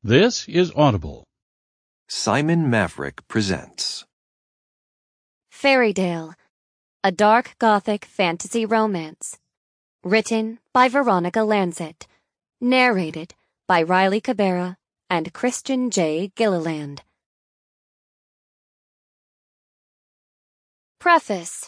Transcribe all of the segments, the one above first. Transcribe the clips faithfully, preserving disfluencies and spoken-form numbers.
This is Audible. Simon Maverick presents Fairytale, a dark Gothic fantasy romance. Written by Veronica Lancet. Narrated by Riley Cabrera and Christian J. Gilliland. Preface.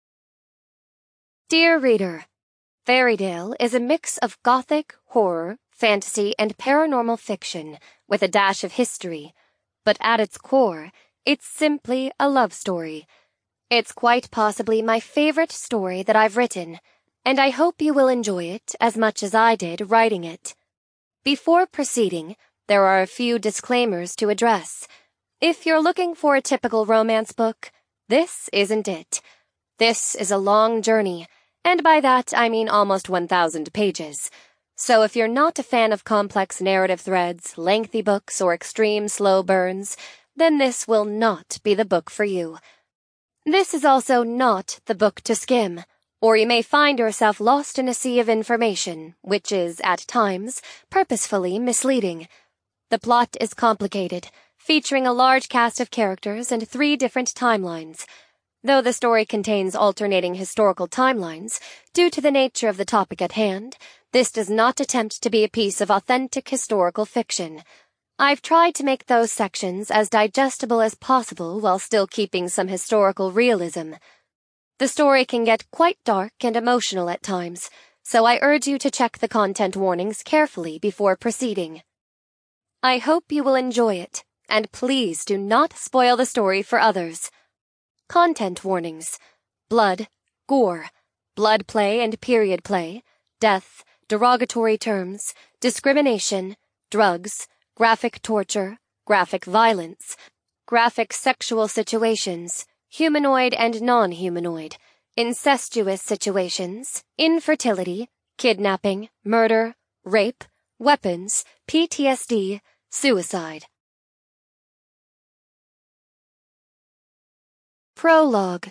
Dear reader, Fairytale is a mix of Gothic, horror, fantasy, and paranormal fiction with a dash of history, but at its core, it's simply a love story. It's quite possibly my favorite story that I've written, and I hope you will enjoy it as much as I did writing it. Before proceeding, there are a few disclaimers to address. If you're looking for a typical romance book, this isn't it. This is a long journey, and by that I mean almost one thousand pages. So if you're not a fan of complex narrative threads, lengthy books, or extreme slow burns, then this will not be the book for you. This is also not the book to skim, or you may find yourself lost in a sea of information, which is, at times, purposefully misleading. The plot is complicated, featuring a large cast of characters and three different timelines. Though the story contains alternating historical timelines, due to the nature of the topic at hand, this does not attempt to be a piece of authentic historical fiction. I've tried to make those sections as digestible as possible while still keeping some historical realism. The story can get quite dark and emotional at times, so I urge you to check the content warnings carefully before proceeding. I hope you will enjoy it, and please do not spoil the story for others. Content warnings: blood, gore, blood play and period play, death, derogatory terms, discrimination, drugs, graphic torture, graphic violence, graphic sexual situations, humanoid and non-humanoid, incestuous situations, infertility, kidnapping, murder, rape, weapons, P T S D, suicide. Prologue.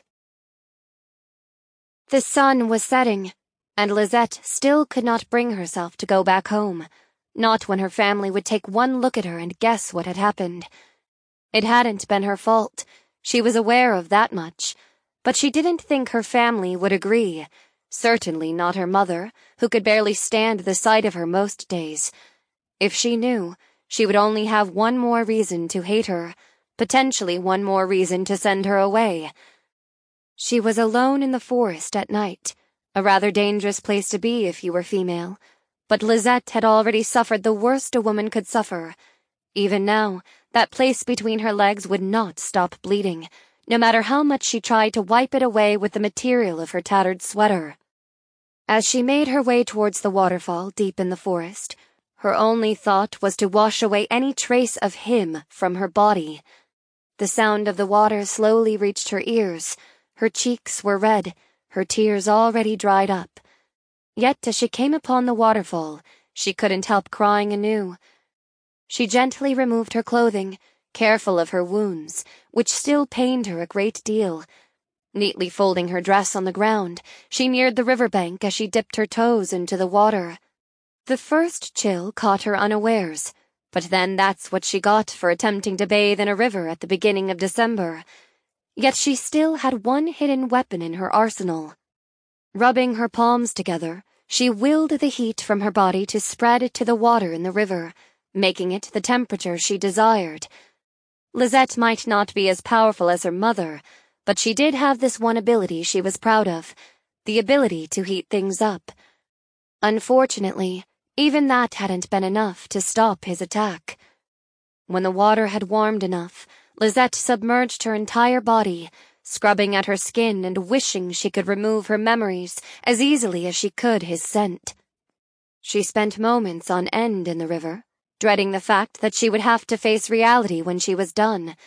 The sun was setting, and Lisette still could not bring herself to go back home, not when her family would take one look at her and guess what had happened. It hadn't been her fault, she was aware of that much, but she didn't think her family would agree, certainly not her mother, who could barely stand the sight of her most days. If she knew, she would only have one more reason to hate her, potentially one more reason to send her away. She was alone in the forest at night, a rather dangerous place to be if you were female, but Lisette had already suffered the worst a woman could suffer. Even now, that place between her legs would not stop bleeding, no matter how much she tried to wipe it away with the material of her tattered sweater. As she made her way towards the waterfall deep in the forest, her only thought was to wash away any trace of him from her body. The sound of the water slowly reached her ears. Her cheeks were red, her tears already dried up. Yet as she came upon the waterfall, she couldn't help crying anew. She gently removed her clothing, careful of her wounds, which still pained her a great deal. Neatly folding her dress on the ground, she neared the riverbank as she dipped her toes into the water. The first chill caught her unawares, but then that's what she got for attempting to bathe in a river at the beginning of December. Yet she still had one hidden weapon in her arsenal. Rubbing her palms together, she willed the heat from her body to spread to the water in the river, making it the temperature she desired. Lisette might not be as powerful as her mother, but she did have this one ability she was proud of, the ability to heat things up. Unfortunately, even that hadn't been enough to stop his attack. When the water had warmed enough, Lisette submerged her entire body, scrubbing at her skin and wishing she could remove her memories as easily as she could his scent. She spent moments on end in the river, dreading the fact that she would have to face reality when she was done.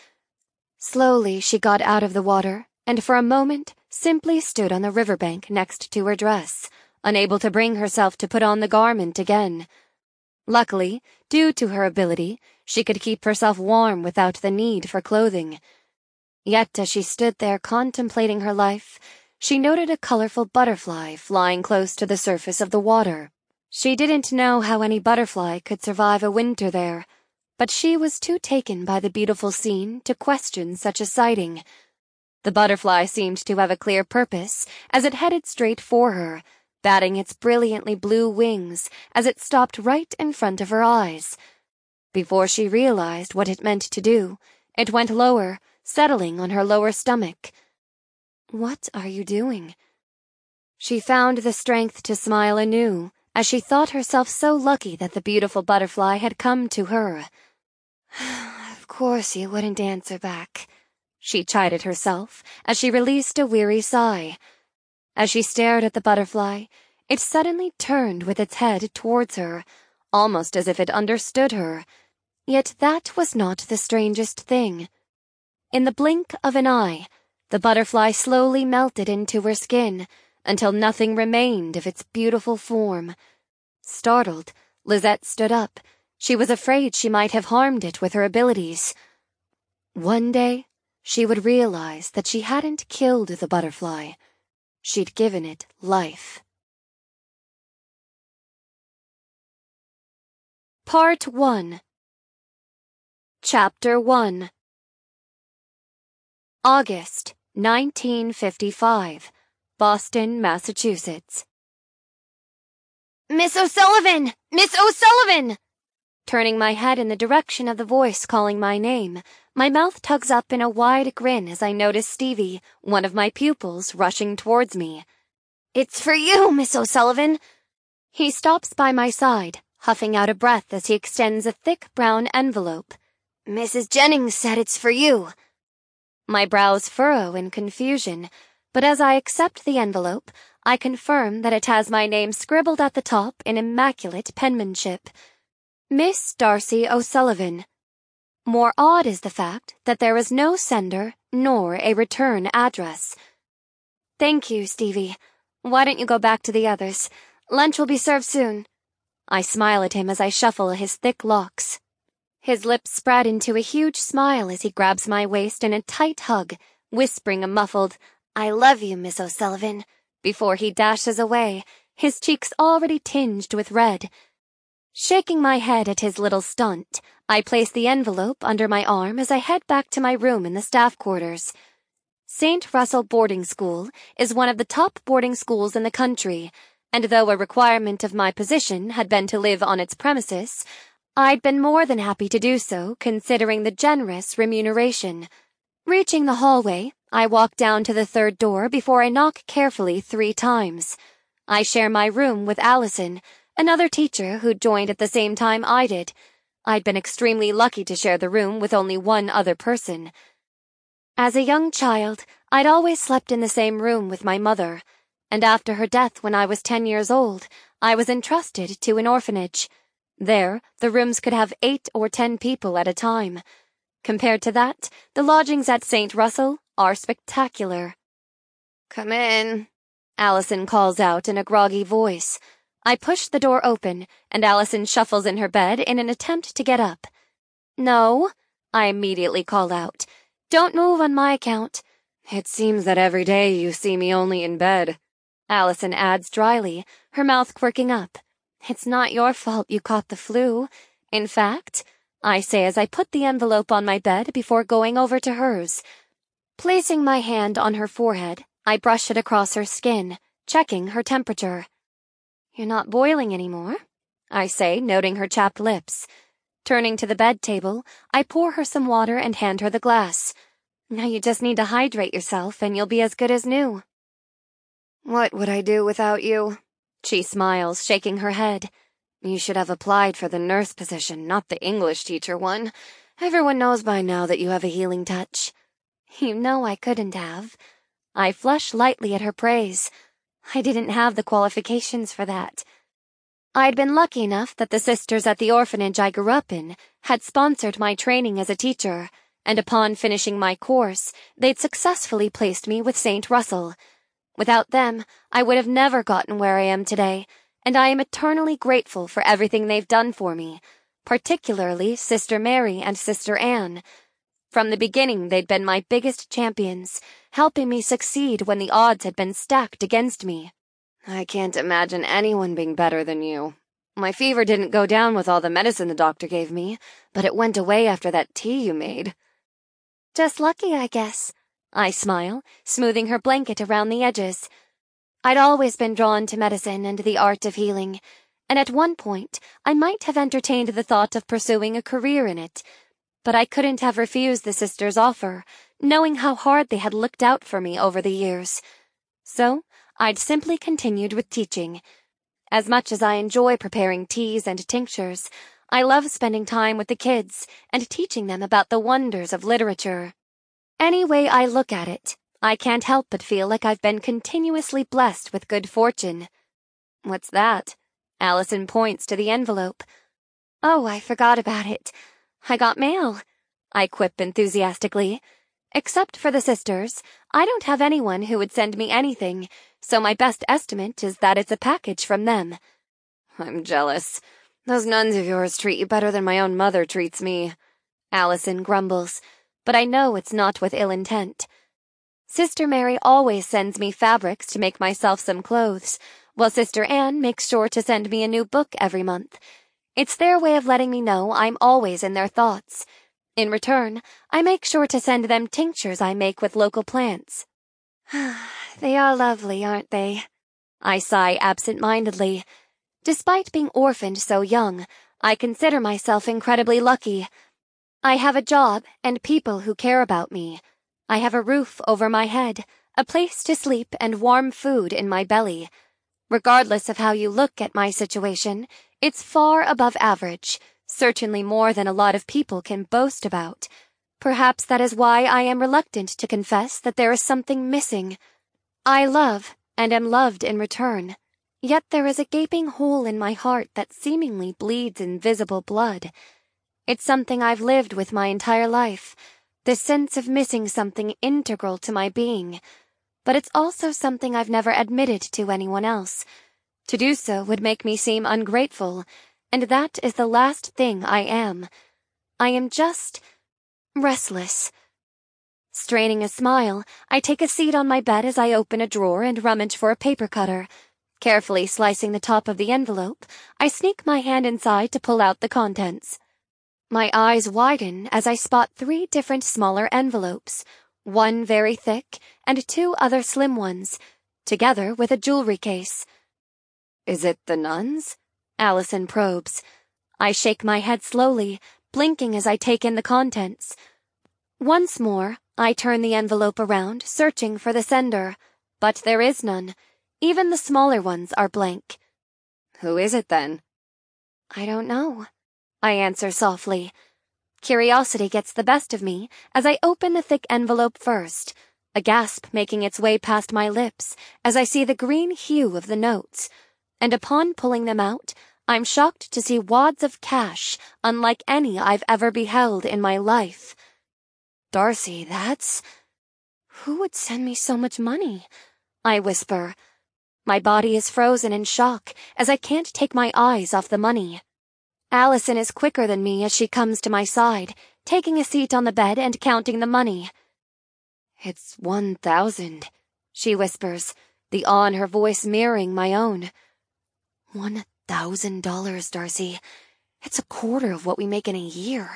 Slowly she got out of the water, and for a moment simply stood on the riverbank next to her dress, unable to bring herself to put on the garment again. Luckily, due to her ability, she could keep herself warm without the need for clothing. Yet as she stood there contemplating her life, she noted a colorful butterfly flying close to the surface of the water. She didn't know how any butterfly could survive a winter there, but she was too taken by the beautiful scene to question such a sighting. The butterfly seemed to have a clear purpose as it headed straight for her, batting its brilliantly blue wings as it stopped right in front of her eyes. Before she realized what it meant to do, it went lower, settling on her lower stomach. "What are you doing?" She found the strength to smile anew as she thought herself so lucky that the beautiful butterfly had come to her. "Of course you wouldn't answer back," she chided herself as she released a weary sigh. As she stared at the butterfly, it suddenly turned with its head towards her, almost as if it understood her. Yet that was not the strangest thing. In the blink of an eye, the butterfly slowly melted into her skin until nothing remained of its beautiful form. Startled, Lisette stood up. She was afraid she might have harmed it with her abilities. One day, she would realize that she hadn't killed the butterfly. She'd given it life. Part one. Chapter one. August, nineteen fifty-five, Boston, Massachusetts. "Miss O'Sullivan! Miss O'Sullivan!" Turning my head in the direction of the voice calling my name, my mouth tugs up in a wide grin as I notice Stevie, one of my pupils, rushing towards me. "It's for you, Miss O'Sullivan." He stops by my side, huffing out a breath as he extends a thick brown envelope. "Missus Jennings said it's for you." My brows furrow in confusion, but as I accept the envelope, I confirm that it has my name scribbled at the top in immaculate penmanship. Miss Darcy O'Sullivan. More odd is the fact that there is no sender nor a return address. "Thank you, Stevie. Why don't you go back to the others? Lunch will be served soon." I smile at him as I shuffle his thick locks. His lips spread into a huge smile as he grabs my waist in a tight hug, whispering a muffled, "I love you, Miss O'Sullivan," before he dashes away, his cheeks already tinged with red. Shaking my head at his little stunt, I place the envelope under my arm as I head back to my room in the staff quarters. Saint Russell Boarding School is one of the top boarding schools in the country, and though a requirement of my position had been to live on its premises, I'd been more than happy to do so considering the generous remuneration. Reaching the hallway, I walk down to the third door before I knock carefully three times. I share my room with Allison, another teacher who joined at the same time I did. I'd been extremely lucky to share the room with only one other person. As a young child, I'd always slept in the same room with my mother, and after her death when I was ten years old, I was entrusted to an orphanage. There, the rooms could have eight or ten people at a time. Compared to that, the lodgings at Saint Russell are spectacular. "Come in," Allison calls out in a groggy voice. I push the door open, and Allison shuffles in her bed in an attempt to get up. "No," I immediately call out. "Don't move on my account." "It seems that every day you see me only in bed," Allison adds dryly, her mouth quirking up. "It's not your fault you caught the flu. In fact," I say as I put the envelope on my bed before going over to hers. Placing my hand on her forehead, I brush it across her skin, checking her temperature. "You're not boiling anymore," I say, noting her chapped lips. Turning to the bed table, I pour her some water and hand her the glass. "Now you just need to hydrate yourself and you'll be as good as new." "What would I do without you?" She smiles, shaking her head. "You should have applied for the nurse position, not the English teacher one. Everyone knows by now that you have a healing touch." "You know I couldn't have." I flush lightly at her praise. I didn't have the qualifications for that. I'd been lucky enough that the sisters at the orphanage I grew up in had sponsored my training as a teacher, and upon finishing my course, they'd successfully placed me with Saint Russell. Without them, I would have never gotten where I am today, and I am eternally grateful for everything they've done for me, particularly Sister Mary and Sister Anne. From the beginning, they'd been my biggest champions, helping me succeed when the odds had been stacked against me. "I can't imagine anyone being better than you." My fever didn't go down with all the medicine the doctor gave me, but it went away after that tea you made. Just lucky, I guess. I smile, smoothing her blanket around the edges. I'd always been drawn to medicine and the art of healing, and at one point I might have entertained the thought of pursuing a career in it, but I couldn't have refused the sisters' offer, knowing how hard they had looked out for me over the years. So I'd simply continued with teaching. As much as I enjoy preparing teas and tinctures, I love spending time with the kids and teaching them about the wonders of literature. Any way I look at it, I can't help but feel like I've been continuously blessed with good fortune. What's that? Allison points to the envelope. Oh, I forgot about it. I got mail, I quip enthusiastically. Except for the sisters, I don't have anyone who would send me anything, so my best estimate is that it's a package from them. I'm jealous. Those nuns of yours treat you better than my own mother treats me, Allison grumbles, but I know it's not with ill intent. Sister Mary always sends me fabrics to make myself some clothes, while Sister Anne makes sure to send me a new book every month. It's their way of letting me know I'm always in their thoughts. In return, I make sure to send them tinctures I make with local plants. They are lovely, aren't they? I sigh absent-mindedly. Despite being orphaned so young, I consider myself incredibly lucky. I have a job and people who care about me. I have a roof over my head, a place to sleep, and warm food in my belly. Regardless of how you look at my situation, it's far above average, certainly more than a lot of people can boast about. Perhaps that is why I am reluctant to confess that there is something missing. I love, and am loved in return, yet there is a gaping hole in my heart that seemingly bleeds invisible blood. It's something I've lived with my entire life, the sense of missing something integral to my being. But it's also something I've never admitted to anyone else. To do so would make me seem ungrateful, and that is the last thing I am. I am just restless. Straining a smile, I take a seat on my bed as I open a drawer and rummage for a paper cutter. Carefully slicing the top of the envelope, I sneak my hand inside to pull out the contents. My eyes widen as I spot three different smaller envelopes, one very thick and two other slim ones, together with a jewelry case. Is it the nuns? Allison probes. I shake my head slowly, blinking as I take in the contents. Once more, I turn the envelope around, searching for the sender, but there is none. Even the smaller ones are blank. Who is it then? I don't know, I answer softly. Curiosity gets the best of me as I open the thick envelope first, a gasp making its way past my lips as I see the green hue of the notes, and upon pulling them out, I'm shocked to see wads of cash unlike any I've ever beheld in my life. Darcy, that's... Who would send me so much money? I whisper. My body is frozen in shock as I can't take my eyes off the money. Allison is quicker than me as she comes to my side, taking a seat on the bed and counting the money. It's one thousand, she whispers, the awe in her voice mirroring my own. One thousand dollars, Darcy. It's a quarter of what we make in a year.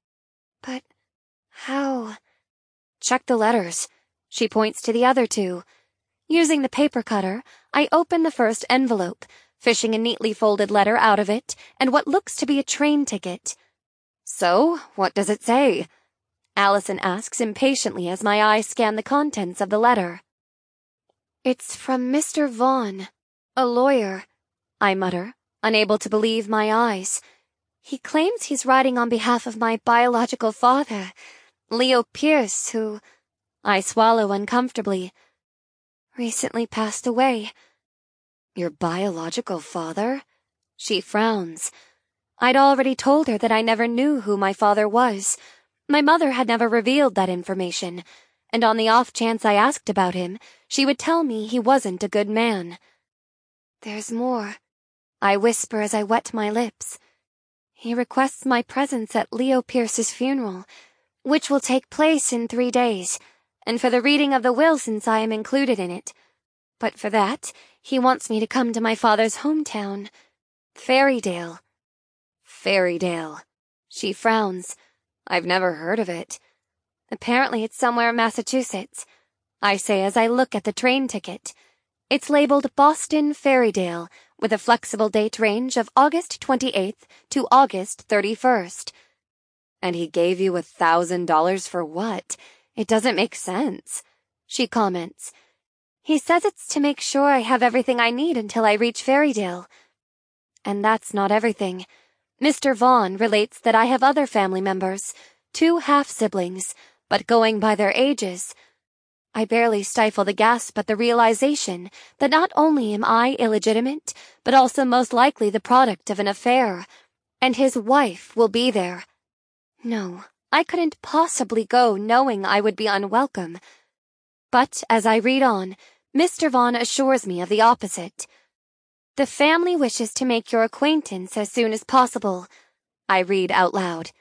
But how? Check the letters. She points to the other two. Using the paper cutter, I open the first envelope, fishing a neatly folded letter out of it and what looks to be a train ticket. So, what does it say? Allison asks impatiently as my eyes scan the contents of the letter. It's from Mister Vaughn, a lawyer, I mutter, unable to believe my eyes. He claims he's writing on behalf of my biological father, Leo Pierce, who, I swallow uncomfortably, recently passed away. Your biological father? She frowns. I'd already told her that I never knew who my father was. My mother had never revealed that information, and on the off chance I asked about him, she would tell me he wasn't a good man. There's more, I whisper as I wet my lips. He requests my presence at Leo Pierce's funeral, which will take place in three days, and for the reading of the will since I am included in it. But for that, he wants me to come to my father's hometown. Fairydale. Fairydale. She frowns. I've never heard of it. Apparently it's somewhere in Massachusetts, I say as I look at the train ticket. It's labeled Boston Fairydale, with a flexible date range of August twenty-eighth to August thirty-first. And he gave you a thousand dollars for what? It doesn't make sense, she comments. He says it's to make sure I have everything I need until I reach Fairydale. And that's not everything. Mister Vaughn relates that I have other family members, two half-siblings, but going by their ages, I barely stifle the gasp at the realization that not only am I illegitimate, but also most likely the product of an affair, and his wife will be there. No, I couldn't possibly go knowing I would be unwelcome. But as I read on, Mister Vaughn assures me of the opposite. The family wishes to make your acquaintance as soon as possible, I read out loud.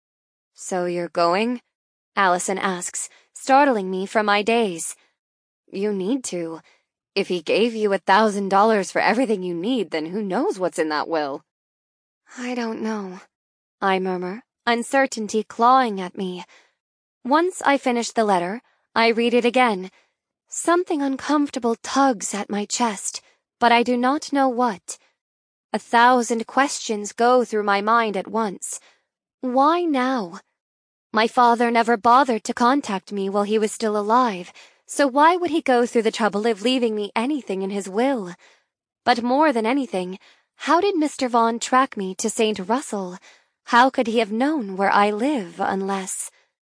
So you're going? Allison asks, startling me from my daze. You need to. If he gave you a thousand dollars for everything you need, then who knows what's in that will? I don't know, I murmur, uncertainty clawing at me. Once I finish the letter, I read it again. Something uncomfortable tugs at my chest, but I do not know what. A thousand questions go through my mind at once. Why now? My father never bothered to contact me while he was still alive, so why would he go through the trouble of leaving me anything in his will? But more than anything, how did Mister Vaughn track me to Saint Russell? How could he have known where I live unless...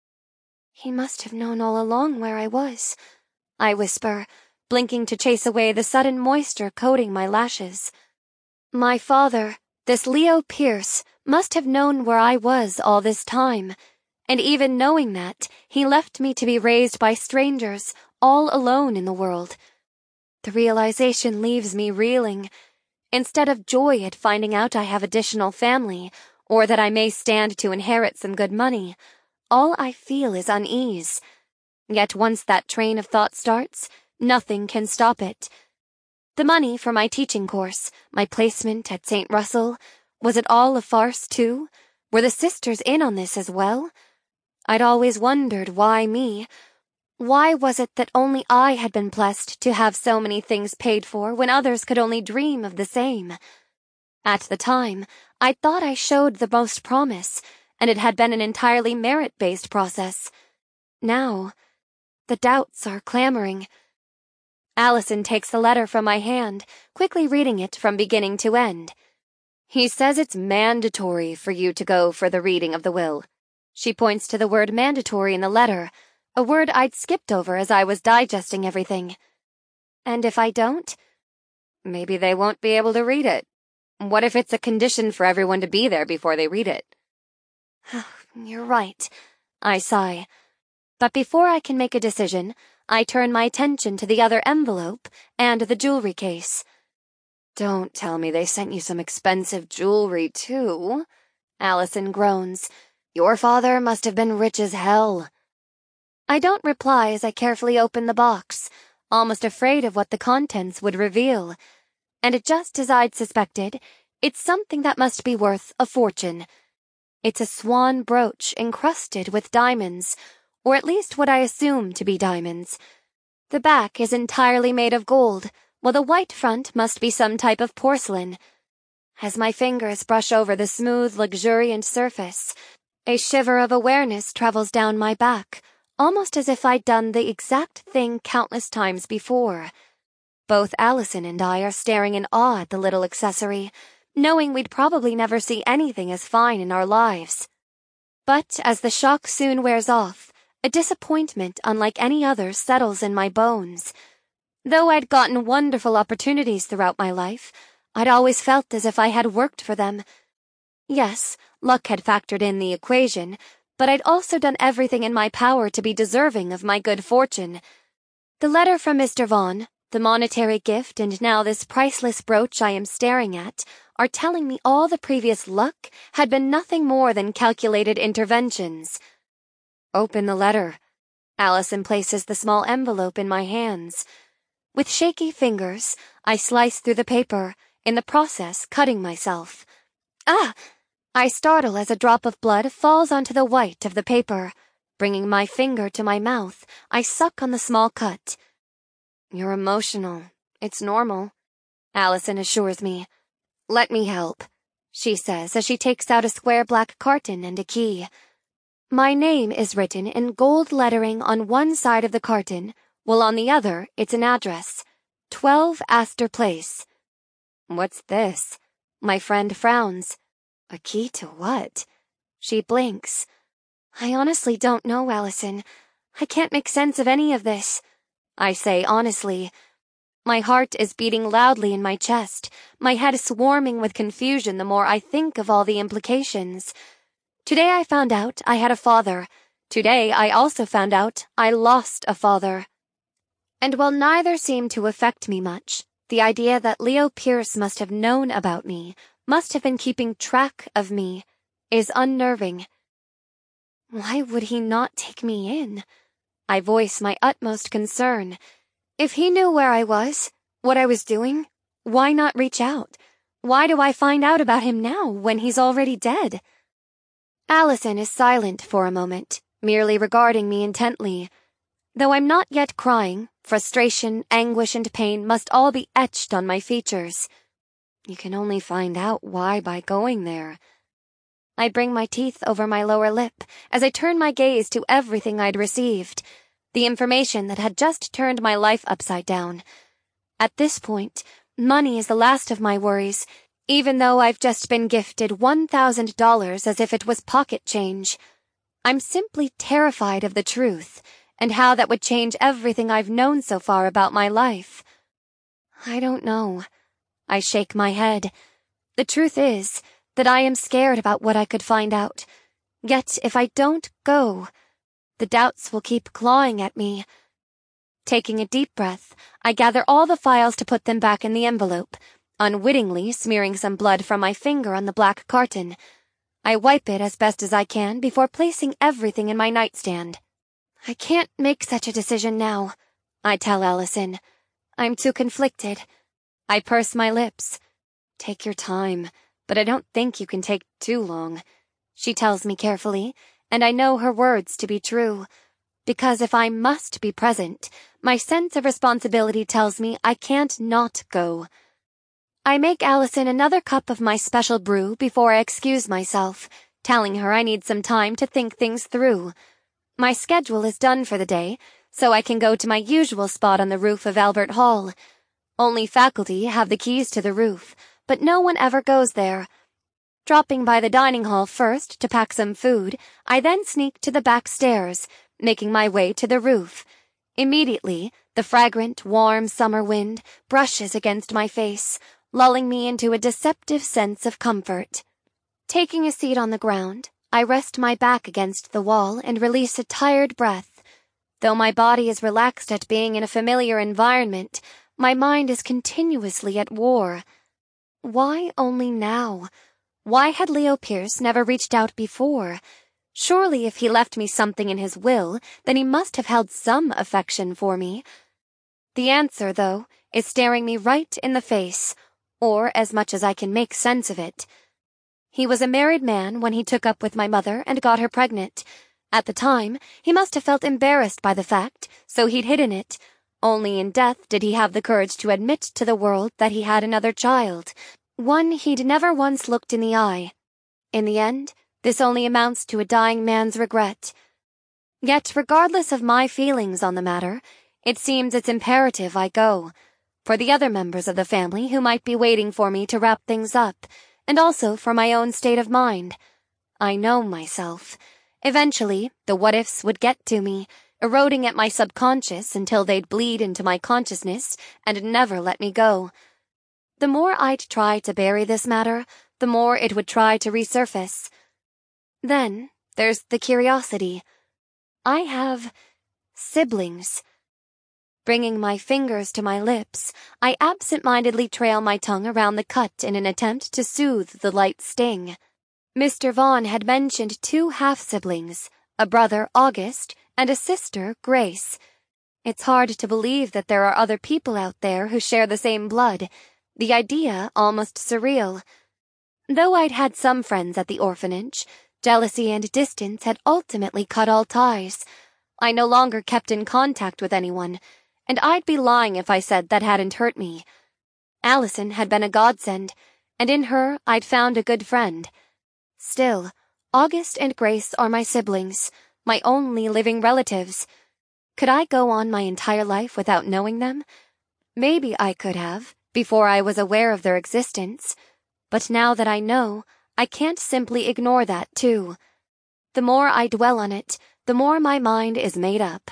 He must have known all along where I was, I whisper, blinking to chase away the sudden moisture coating my lashes. My father, this Leo Pierce, must have known where I was all this time. And even knowing that, he left me to be raised by strangers, all alone in the world. The realization leaves me reeling. Instead of joy at finding out I have additional family, or that I may stand to inherit some good money, all I feel is unease. Yet once that train of thought starts, nothing can stop it. The money for my teaching course, my placement at Saint Russell, was it all a farce too? Were the sisters in on this as well? I'd always wondered why me. Why was it that only I had been blessed to have so many things paid for when others could only dream of the same? At the time, I thought I showed the most promise, and it had been an entirely merit-based process. Now, the doubts are clamoring. Allison takes the letter from my hand, quickly reading it from beginning to end. He says it's mandatory for you to go for the reading of the will. She points to the word mandatory in the letter, a word I'd skipped over as I was digesting everything. And if I don't? Maybe they won't be able to read it. What if it's a condition for everyone to be there before they read it? You're right, I sigh. But before I can make a decision, I turn my attention to the other envelope and the jewelry case. Don't tell me they sent you some expensive jewelry, too, Allison groans. Your father must have been rich as hell. I don't reply as I carefully open the box, almost afraid of what the contents would reveal. And just as I'd suspected, it's something that must be worth a fortune. It's a swan brooch encrusted with diamonds, or at least what I assume to be diamonds. The back is entirely made of gold, while the white front must be some type of porcelain. As my fingers brush over the smooth, luxuriant surface, a shiver of awareness travels down my back, almost as if I'd done the exact thing countless times before. Both Allison and I are staring in awe at the little accessory, knowing we'd probably never see anything as fine in our lives. But as the shock soon wears off, a disappointment unlike any other settles in my bones. Though I'd gotten wonderful opportunities throughout my life, I'd always felt as if I had worked for them. Yes, luck had factored in the equation, but I'd also done everything in my power to be deserving of my good fortune. The letter from Mister Vaughn, the monetary gift, and now this priceless brooch I am staring at, are telling me all the previous luck had been nothing more than calculated interventions. Open the letter. Allison places the small envelope in my hands. With shaky fingers, I slice through the paper, in the process cutting myself. Ah! I startle as a drop of blood falls onto the white of the paper. Bringing my finger to my mouth, I suck on the small cut. You're emotional. It's normal, Allison assures me. Let me help, she says as she takes out a square black carton and a key. My name is written in gold lettering on one side of the carton, while on the other it's an address. twelve Astor Place. What's this? My friend frowns. A key to what? She blinks. I honestly don't know, Allison. I can't make sense of any of this. I say honestly. My heart is beating loudly in my chest, my head swarming with confusion the more I think of all the implications. Today I found out I had a father. Today I also found out I lost a father. And while neither seemed to affect me much, the idea that Leo Pierce must have known about me, must have been keeping track of me, is unnerving. Why would he not take me in? I voice my utmost concern. If he knew where I was, what I was doing, why not reach out? Why do I find out about him now when he's already dead? Allison is silent for a moment, merely regarding me intently. Though I'm not yet crying, frustration, anguish, and pain must all be etched on my features. You can only find out why by going there. I bring my teeth over my lower lip as I turn my gaze to everything I'd received, the information that had just turned my life upside down. At this point, money is the last of my worries, even though I've just been gifted one thousand dollars as if it was pocket change. I'm simply terrified of the truth, and how that would change everything I've known so far about my life. I don't know. I shake my head. The truth is that I am scared about what I could find out. Yet if I don't go, the doubts will keep clawing at me. Taking a deep breath, I gather all the files to put them back in the envelope, unwittingly smearing some blood from my finger on the black carton. I wipe it as best as I can before placing everything in my nightstand. I can't make such a decision now, I tell Allison. I'm too conflicted. I purse my lips. Take your time, but I don't think you can take too long, she tells me carefully, and I know her words to be true. Because if I must be present, my sense of responsibility tells me I can't not go. I make Allison another cup of my special brew before I excuse myself, telling her I need some time to think things through. My schedule is done for the day, so I can go to my usual spot on the roof of Albert Hall. Only faculty have the keys to the roof, but no one ever goes there. Dropping by the dining hall first to pack some food, I then sneak to the back stairs, making my way to the roof. Immediately, the fragrant, warm summer wind brushes against my face, lulling me into a deceptive sense of comfort. Taking a seat on the ground, I rest my back against the wall and release a tired breath. Though my body is relaxed at being in a familiar environment, my mind is continuously at war. Why only now? Why had Leo Pierce never reached out before? Surely if he left me something in his will, then he must have held some affection for me. The answer, though, is staring me right in the face, or as much as I can make sense of it. He was a married man when he took up with my mother and got her pregnant. At the time, he must have felt embarrassed by the fact, so he'd hidden it. Only in death did he have the courage to admit to the world that he had another child, one he'd never once looked in the eye. In the end, this only amounts to a dying man's regret. Yet, regardless of my feelings on the matter, it seems it's imperative I go, for the other members of the family who might be waiting for me to wrap things up, and also for my own state of mind. I know myself. Eventually, the what-ifs would get to me, eroding at my subconscious until they'd bleed into my consciousness and never let me go. The more I'd try to bury this matter, the more it would try to resurface. Then, there's the curiosity. I have siblings. Bringing my fingers to my lips, I absent-mindedly trail my tongue around the cut in an attempt to soothe the light sting. Mister Vaughn had mentioned two half-siblings, a brother, August, and a sister, Grace. It's hard to believe that there are other people out there who share the same blood. the idea almost surreal. Though I'd had some friends at the orphanage, jealousy and distance had ultimately cut all ties. I no longer kept in contact with anyone, and I'd be lying if I said that hadn't hurt me. Allison had been a godsend, and in her I'd found a good friend. Still, August and Grace are my siblings, my only living relatives. Could I go on my entire life without knowing them? Maybe I could have, before I was aware of their existence. But now that I know, I can't simply ignore that, too. The more I dwell on it, the more my mind is made up.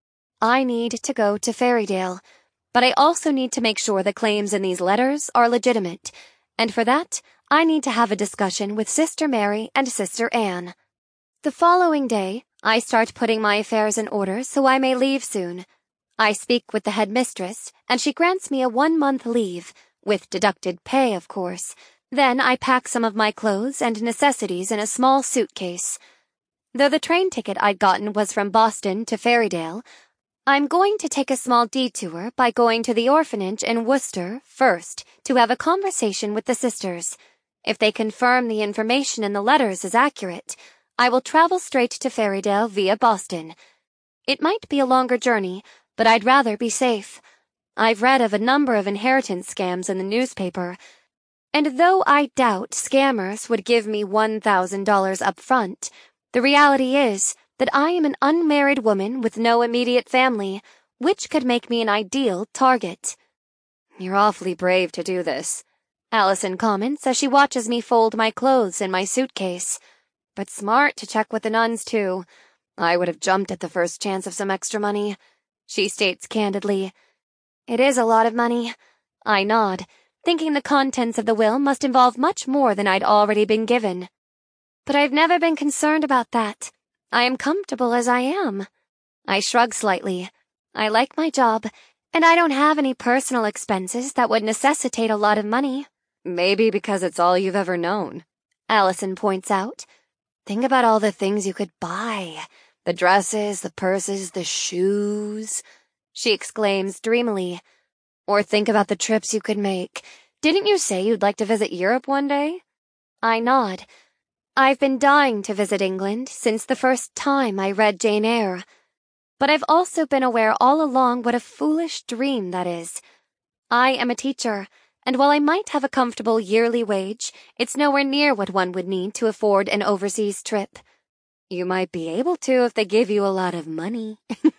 I need to go to Ferrydale, but I also need to make sure the claims in these letters are legitimate, and for that, I need to have a discussion with Sister Mary and Sister Anne. The following day, I start putting my affairs in order so I may leave soon. I speak with the headmistress, and she grants me a one-month leave, with deducted pay, of course. Then I pack some of my clothes and necessities in a small suitcase. Though the train ticket I'd gotten was from Boston to Ferrydale, I'm going to take a small detour by going to the orphanage in Worcester first to have a conversation with the sisters. If they confirm the information in the letters is accurate, I will travel straight to Ferrydale via Boston. It might be a longer journey, but I'd rather be safe. I've read of a number of inheritance scams in the newspaper, and though I doubt scammers would give me one thousand dollars up front, the reality is that I am an unmarried woman with no immediate family, which could make me an ideal target. "You're awfully brave to do this," Allison comments as she watches me fold my clothes in my suitcase. "But smart to check with the nuns, too. I would have jumped at the first chance of some extra money," she states candidly. "It is a lot of money." I nod, thinking the contents of the will must involve much more than I'd already been given. But I've never been concerned about that. I am comfortable as I am. I shrug slightly. I like my job, and I don't have any personal expenses that would necessitate a lot of money. "Maybe because it's all you've ever known," Allison points out. "Think about all the things you could buy. The dresses, the purses, the shoes," she exclaims dreamily. "Or think about the trips you could make. Didn't you say you'd like to visit Europe one day?" I nod. I've been dying to visit England since the first time I read Jane Eyre. But I've also been aware all along what a foolish dream that is. I am a teacher, and while I might have a comfortable yearly wage, it's nowhere near what one would need to afford an overseas trip. "You might be able to if they give you a lot of money."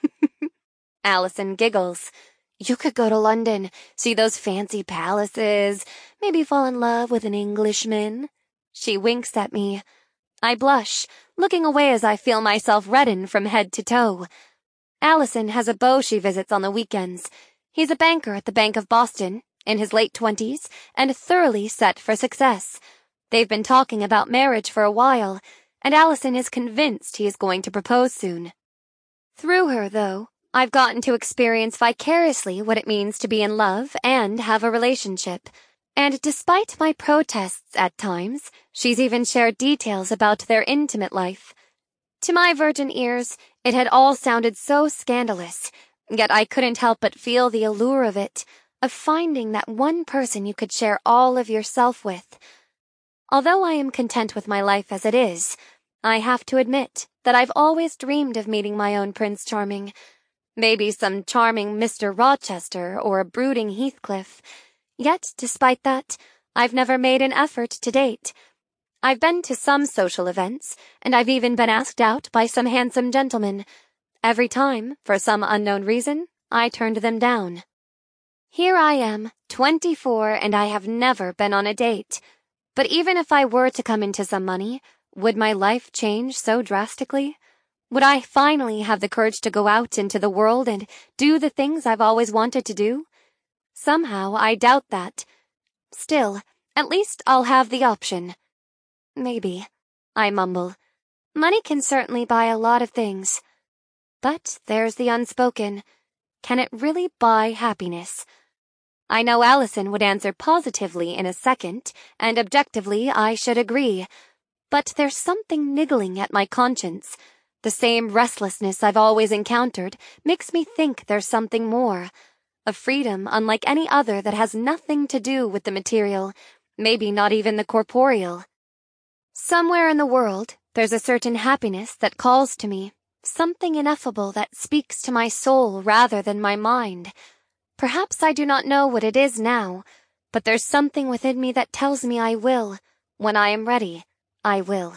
Allison giggles. "You could go to London, see those fancy palaces, maybe fall in love with an Englishman." She winks at me. I blush, looking away as I feel myself redden from head to toe. Allison has a beau she visits on the weekends. He's a banker at the Bank of Boston, in his late twenties, and thoroughly set for success. They've been talking about marriage for a while, and Allison is convinced he is going to propose soon. Through her, though, I've gotten to experience vicariously what it means to be in love and have a relationship. And despite my protests at times, she's even shared details about their intimate life. To my virgin ears, it had all sounded so scandalous, yet I couldn't help but feel the allure of it, of finding that one person you could share all of yourself with. Although I am content with my life as it is, I have to admit that I've always dreamed of meeting my own Prince Charming. Maybe some charming Mister Rochester or a brooding Heathcliff. Yet, despite that, I've never made an effort to date. I've been to some social events, and I've even been asked out by some handsome gentlemen. Every time, for some unknown reason, I turned them down. Here I am, twenty-four, and I have never been on a date. But even if I were to come into some money, would my life change so drastically? Would I finally have the courage to go out into the world and do the things I've always wanted to do? Somehow, I doubt that. Still, at least I'll have the option. Maybe, I mumble. Money can certainly buy a lot of things. But there's the unspoken. Can it really buy happiness? I know Allison would answer positively in a second, and objectively I should agree. But there's something niggling at my conscience. The same restlessness I've always encountered makes me think there's something more. a freedom unlike any other that has nothing to do with the material, maybe not even the corporeal. Somewhere in the world, there's a certain happiness that calls to me, something ineffable that speaks to my soul rather than my mind. Perhaps I do not know what it is now, but there's something within me that tells me I will. When I am ready, I will.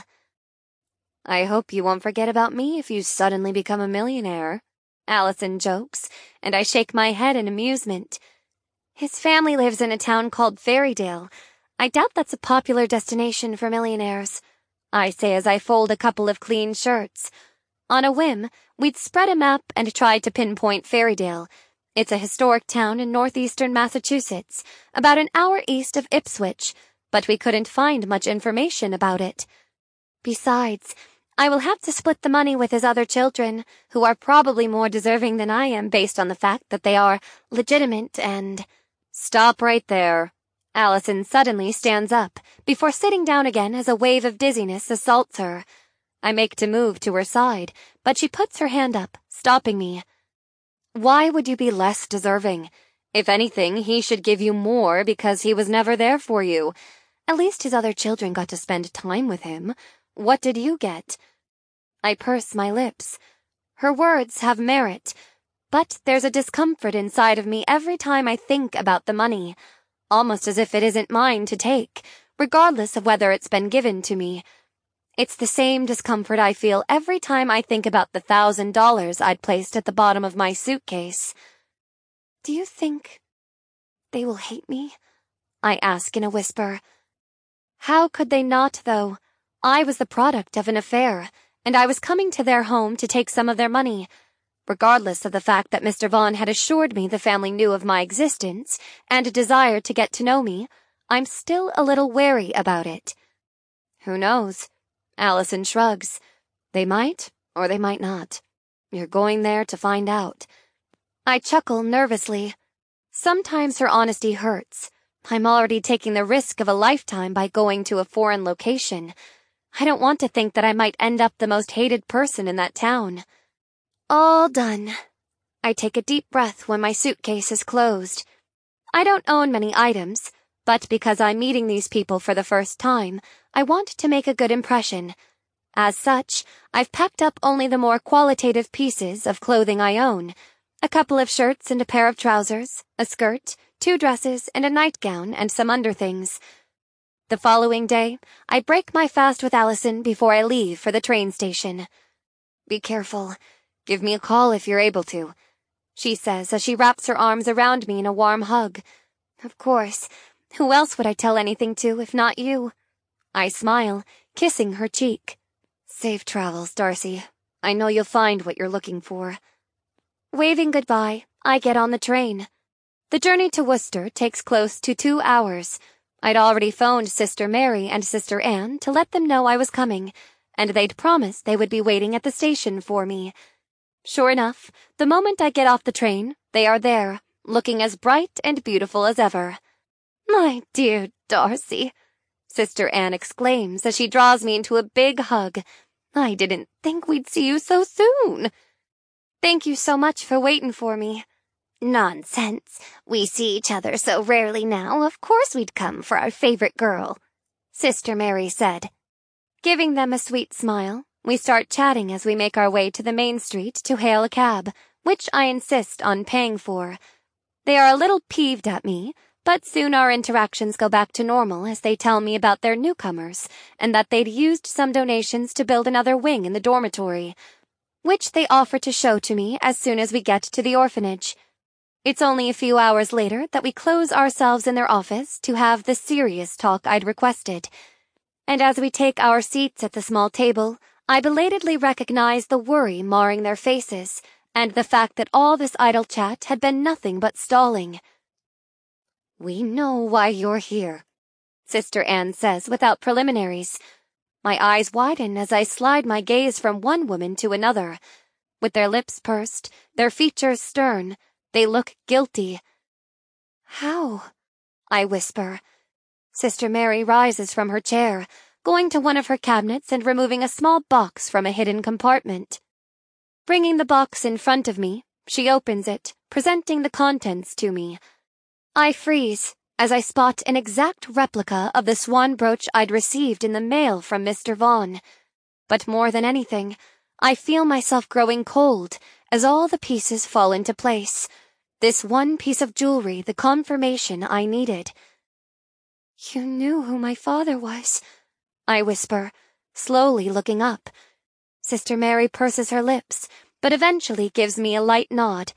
I hope you won't forget about me if you suddenly become a millionaire, Allison jokes, and I shake my head in amusement. His family lives in a town called Fairydale. I doubt that's a popular destination for millionaires, I say as I fold a couple of clean shirts. On a whim, we'd spread a map and tried to pinpoint Fairydale. It's a historic town in northeastern Massachusetts, about an hour east of Ipswich, but we couldn't find much information about it. Besides, I will have to split the money with his other children, who are probably more deserving than I am based on the fact that they are legitimate and— Stop right there. Allison suddenly stands up, before sitting down again as a wave of dizziness assaults her. I make to move to her side, but she puts her hand up, stopping me. Why would you be less deserving? If anything, he should give you more because he was never there for you. At least his other children got to spend time with him. What did you get? I purse my lips. Her words have merit, but there's a discomfort inside of me every time I think about the money, almost as if it isn't mine to take, regardless of whether it's been given to me. It's the same discomfort I feel every time I think about the thousand dollars I'd placed at the bottom of my suitcase. Do you think they will hate me? I ask in a whisper. How could they not, though? I was the product of an affair, and I was coming to their home to take some of their money. Regardless of the fact that Mister Vaughn had assured me the family knew of my existence and desired to get to know me, I'm still a little wary about it. Who knows? Allison shrugs. They might, or they might not. You're going there to find out. I chuckle nervously. Sometimes her honesty hurts. I'm already taking the risk of a lifetime by going to a foreign location. I don't want to think that I might end up the most hated person in that town. All done. I take a deep breath when my suitcase is closed. I don't own many items, but because I'm meeting these people for the first time, I want to make a good impression. As such, I've packed up only the more qualitative pieces of clothing I own. A couple of shirts and a pair of trousers, a skirt, two dresses, and a nightgown and some underthings. The following day, I break my fast with Allison before I leave for the train station. Be careful. Give me a call if you're able to, she says as she wraps her arms around me in a warm hug. Of course. Who else would I tell anything to if not you? I smile, kissing her cheek. Safe travels, Darcy. I know you'll find what you're looking for. Waving goodbye, I get on the train. The journey to Worcester takes close to two hours. I'd already phoned Sister Mary and Sister Anne to let them know I was coming, and they'd promised they would be waiting at the station for me. Sure enough, the moment I get off the train, they are there, looking as bright and beautiful as ever. My dear Darcy, Sister Anne exclaims as she draws me into a big hug. I didn't think we'd see you so soon. Thank you so much for waiting for me. Nonsense. We see each other so rarely now, of course we'd come for our favorite girl, Sister Mary said. Giving them a sweet smile, we start chatting as we make our way to the main street to hail a cab, which I insist on paying for. They are a little peeved at me, but soon our interactions go back to normal as they tell me about their newcomers and that they'd used some donations to build another wing in the dormitory, which they offer to show to me as soon as we get to the orphanage. It's only a few hours later that we close ourselves in their office to have the serious talk I'd requested. And as we take our seats at the small table, I belatedly recognize the worry marring their faces and the fact that all this idle chat had been nothing but stalling. We know why you're here, Sister Anne says without preliminaries. My eyes widen as I slide my gaze from one woman to another. With their lips pursed, their features stern, they look guilty. How? I whisper. Sister Mary rises from her chair, going to one of her cabinets and removing a small box from a hidden compartment. Bringing the box in front of me, She opens it, presenting the contents to me. I freeze as I spot an exact replica of the swan brooch I'd received in the mail from Mister Vaughn. But more than anything, I feel myself growing cold as all the pieces fall into place. This one piece of jewelry, the confirmation I needed. "You knew who my father was," I whisper, slowly looking up. Sister Mary purses her lips, but eventually gives me a light nod.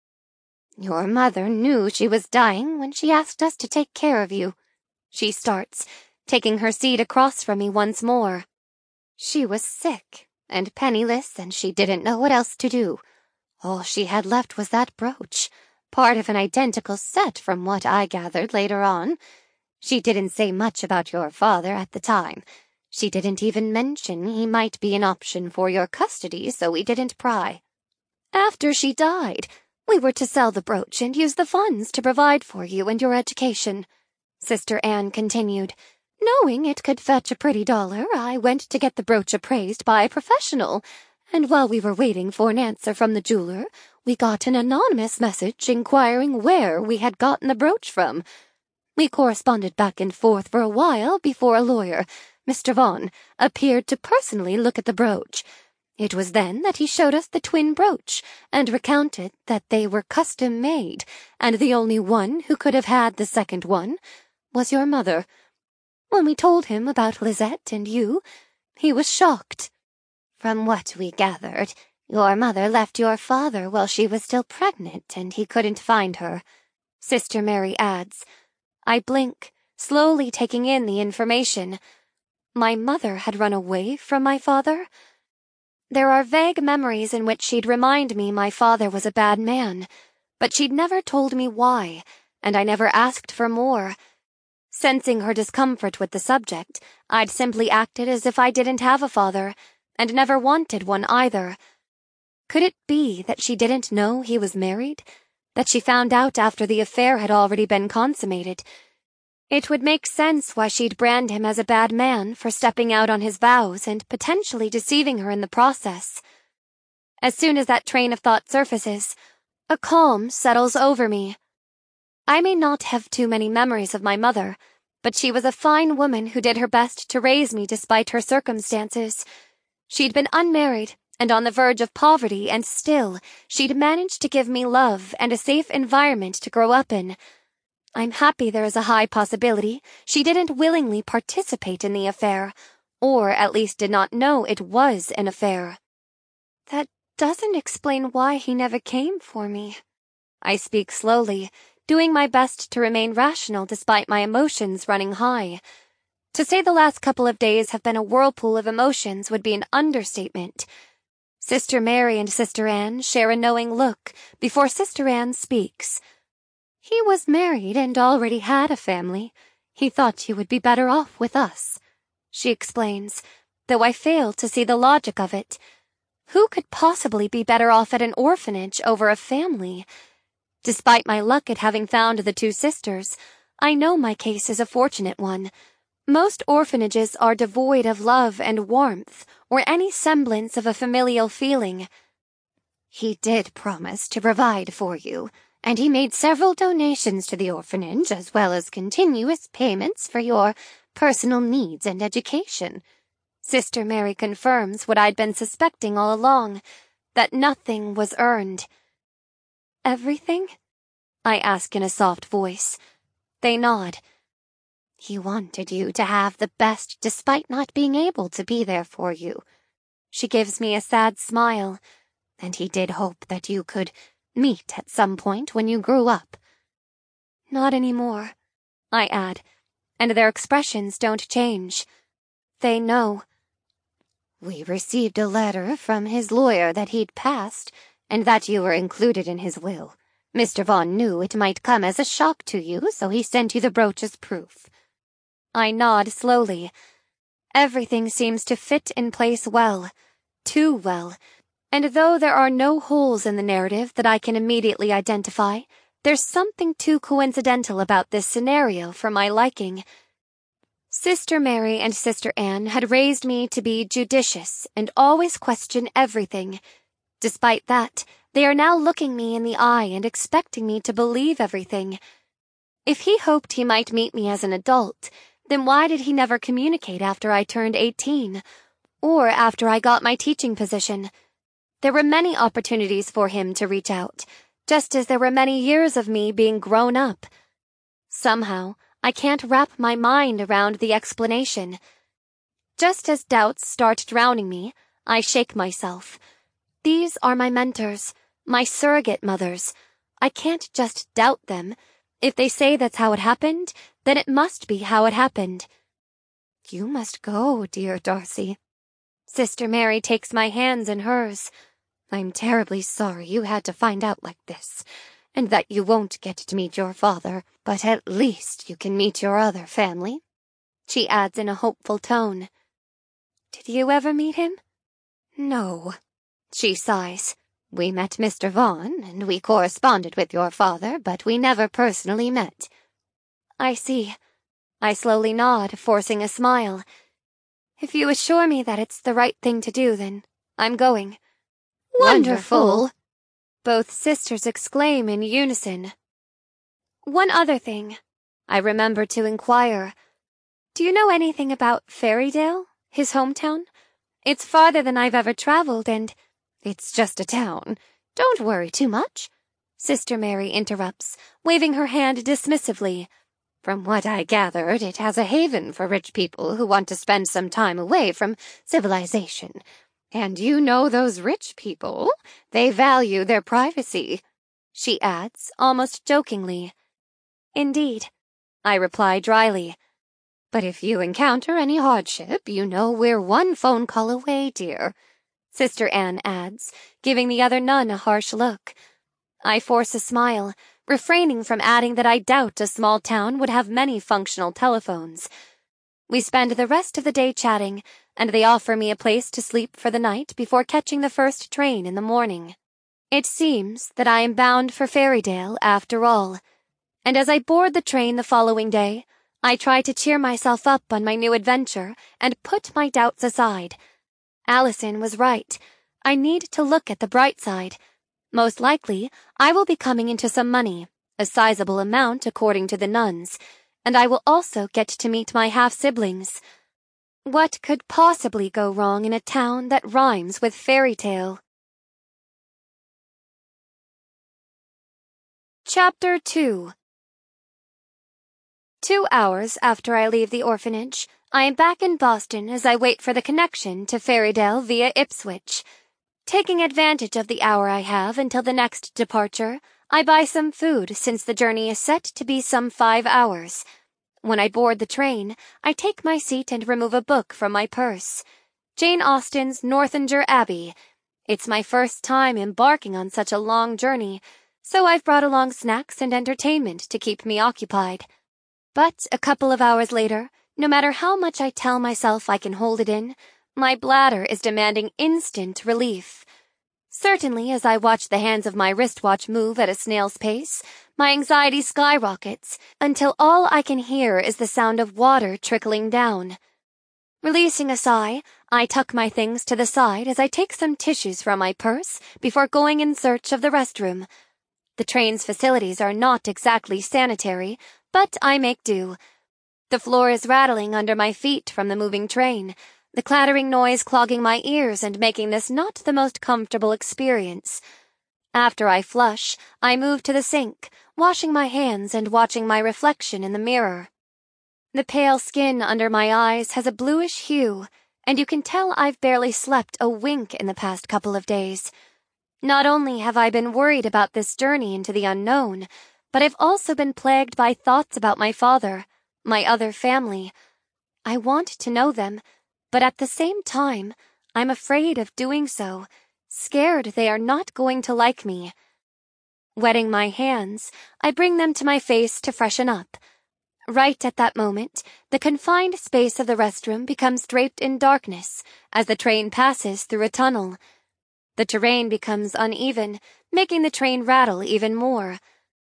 "Your mother knew she was dying when she asked us to take care of you," she starts, taking her seat across from me once more. "She was sick and penniless, and she didn't know what else to do. All she had left was that brooch, part of an identical set from what I gathered later on. She didn't say much about your father at the time. She didn't even mention he might be an option for your custody, so we didn't pry. After she died, we were to sell the brooch and use the funds to provide for you and your education," Sister Anne continued. "Knowing it could fetch a pretty dollar, I went to get the brooch appraised by a professional, and while we were waiting for an answer from the jeweler, we got an anonymous message inquiring where we had gotten the brooch from. We corresponded back and forth for a while before a lawyer, Mister Vaughn, appeared to personally look at the brooch. It was then that he showed us the twin brooch and recounted that they were custom-made, and the only one who could have had the second one was your mother. When we told him about Lisette and you, he was shocked. From what we gathered, your mother left your father while she was still pregnant and he couldn't find her," Sister Mary adds. I blink, slowly taking in the information. My mother had run away from my father? There are vague memories in which she'd remind me my father was a bad man, but she'd never told me why, and I never asked for more. Sensing her discomfort with the subject, I'd simply acted as if I didn't have a father, and never wanted one either. Could it be that she didn't know he was married? That she found out after the affair had already been consummated? It would make sense why she'd brand him as a bad man for stepping out on his vows and potentially deceiving her in the process. As soon as that train of thought surfaces, a calm settles over me. I may not have too many memories of my mother, but she was a fine woman who did her best to raise me despite her circumstances. She'd been unmarried and on the verge of poverty, and still she'd managed to give me love and a safe environment to grow up in. I'm happy there is a high possibility she didn't willingly participate in the affair, or at least did not know it was an affair. That doesn't explain why he never came for me. I speak slowly, doing my best to remain rational despite my emotions running high. To say the last couple of days have been a whirlpool of emotions would be an understatement. Sister Mary and Sister Anne share a knowing look before Sister Anne speaks. "He was married and already had a family. He thought you would be better off with us," she explains, though I fail to see the logic of it. Who could possibly be better off at an orphanage over a family? Despite my luck at having found the two sisters, I know my case is a fortunate one. Most orphanages are devoid of love and warmth, or any semblance of a familial feeling. "He did promise to provide for you, and he made several donations to the orphanage as well as continuous payments for your personal needs and education." Sister Mary confirms what I'd been suspecting all along, that nothing was earned. "Everything?" I ask in a soft voice. They nod. "He wanted you to have the best despite not being able to be there for you." She gives me a sad smile, "and he did hope that you could meet at some point when you grew up." "Not anymore," I add, and their expressions don't change. They know. "We received a letter from his lawyer that he'd passed, and that you were included in his will. Mister Vaughn knew it might come as a shock to you, so he sent you the brooch as proof." I nod slowly. Everything seems to fit in place well, too well, and though there are no holes in the narrative that I can immediately identify, there's something too coincidental about this scenario for my liking. Sister Mary and Sister Anne had raised me to be judicious and always question everything. Despite that, they are now looking me in the eye and expecting me to believe everything. If he hoped he might meet me as an adult, then why did he never communicate after I turned eighteen, or after I got my teaching position? There were many opportunities for him to reach out, just as there were many years of me being grown up. Somehow, I can't wrap my mind around the explanation. Just as doubts start drowning me, I shake myself. These are my mentors, my surrogate mothers. I can't just doubt them. If they say that's how it happened, then it must be how it happened. You must go, dear Darcy. Sister Mary takes my hands in hers. I'm terribly sorry you had to find out like this, and that you won't get to meet your father, but at least you can meet your other family, she adds in a hopeful tone. Did you ever meet him? No, she sighs. We met Mister Vaughn, and we corresponded with your father, but we never personally met. I see. I slowly nod, forcing a smile. If you assure me that it's the right thing to do, then I'm going. Wonderful! Both sisters exclaim in unison. One other thing, I remember to inquire. Do you know anything about Ferrydale, his hometown? It's farther than I've ever traveled, and it's just a town. Don't worry too much, Sister Mary interrupts, waving her hand dismissively. From what I gathered, it has a haven for rich people who want to spend some time away from civilization. And you know those rich people, they value their privacy, she adds, almost jokingly. Indeed, I reply dryly. But if you encounter any hardship, you know we're one phone call away, dear, Sister Anne adds, giving the other nun a harsh look. I force a smile, refraining from adding that I doubt a small town would have many functional telephones. We spend the rest of the day chatting, and they offer me a place to sleep for the night before catching the first train in the morning. It seems that I am bound for Ferrydale after all, and as I board the train the following day, I try to cheer myself up on my new adventure and put my doubts aside. Allison was right. I need to look at the bright side. Most likely, I will be coming into some money, a sizable amount according to the nuns, and I will also get to meet my half-siblings. What could possibly go wrong in a town that rhymes with fairy tale? Chapter two. Two hours after I leave the orphanage, I am back in Boston as I wait for the connection to Ferrydale via Ipswich. Taking advantage of the hour I have until the next departure, I buy some food since the journey is set to be some five hours. When I board the train, I take my seat and remove a book from my purse. Jane Austen's Northanger Abbey. It's my first time embarking on such a long journey, so I've brought along snacks and entertainment to keep me occupied. But a couple of hours later, no matter how much I tell myself I can hold it in, my bladder is demanding instant relief. Certainly, as I watch the hands of my wristwatch move at a snail's pace, my anxiety skyrockets until all I can hear is the sound of water trickling down. Releasing a sigh, I tuck my things to the side as I take some tissues from my purse before going in search of the restroom. The train's facilities are not exactly sanitary, but I make do. The floor is rattling under my feet from the moving train, the clattering noise clogging my ears and making this not the most comfortable experience. After I flush, I move to the sink, washing my hands and watching my reflection in the mirror. The pale skin under my eyes has a bluish hue, and you can tell I've barely slept a wink in the past couple of days. Not only have I been worried about this journey into the unknown, but I've also been plagued by thoughts about my father, my other family. I want to know them, but at the same time, I'm afraid of doing so, scared they are not going to like me. Wetting my hands, I bring them to my face to freshen up. Right at that moment, the confined space of the restroom becomes draped in darkness as the train passes through a tunnel. The terrain becomes uneven, making the train rattle even more.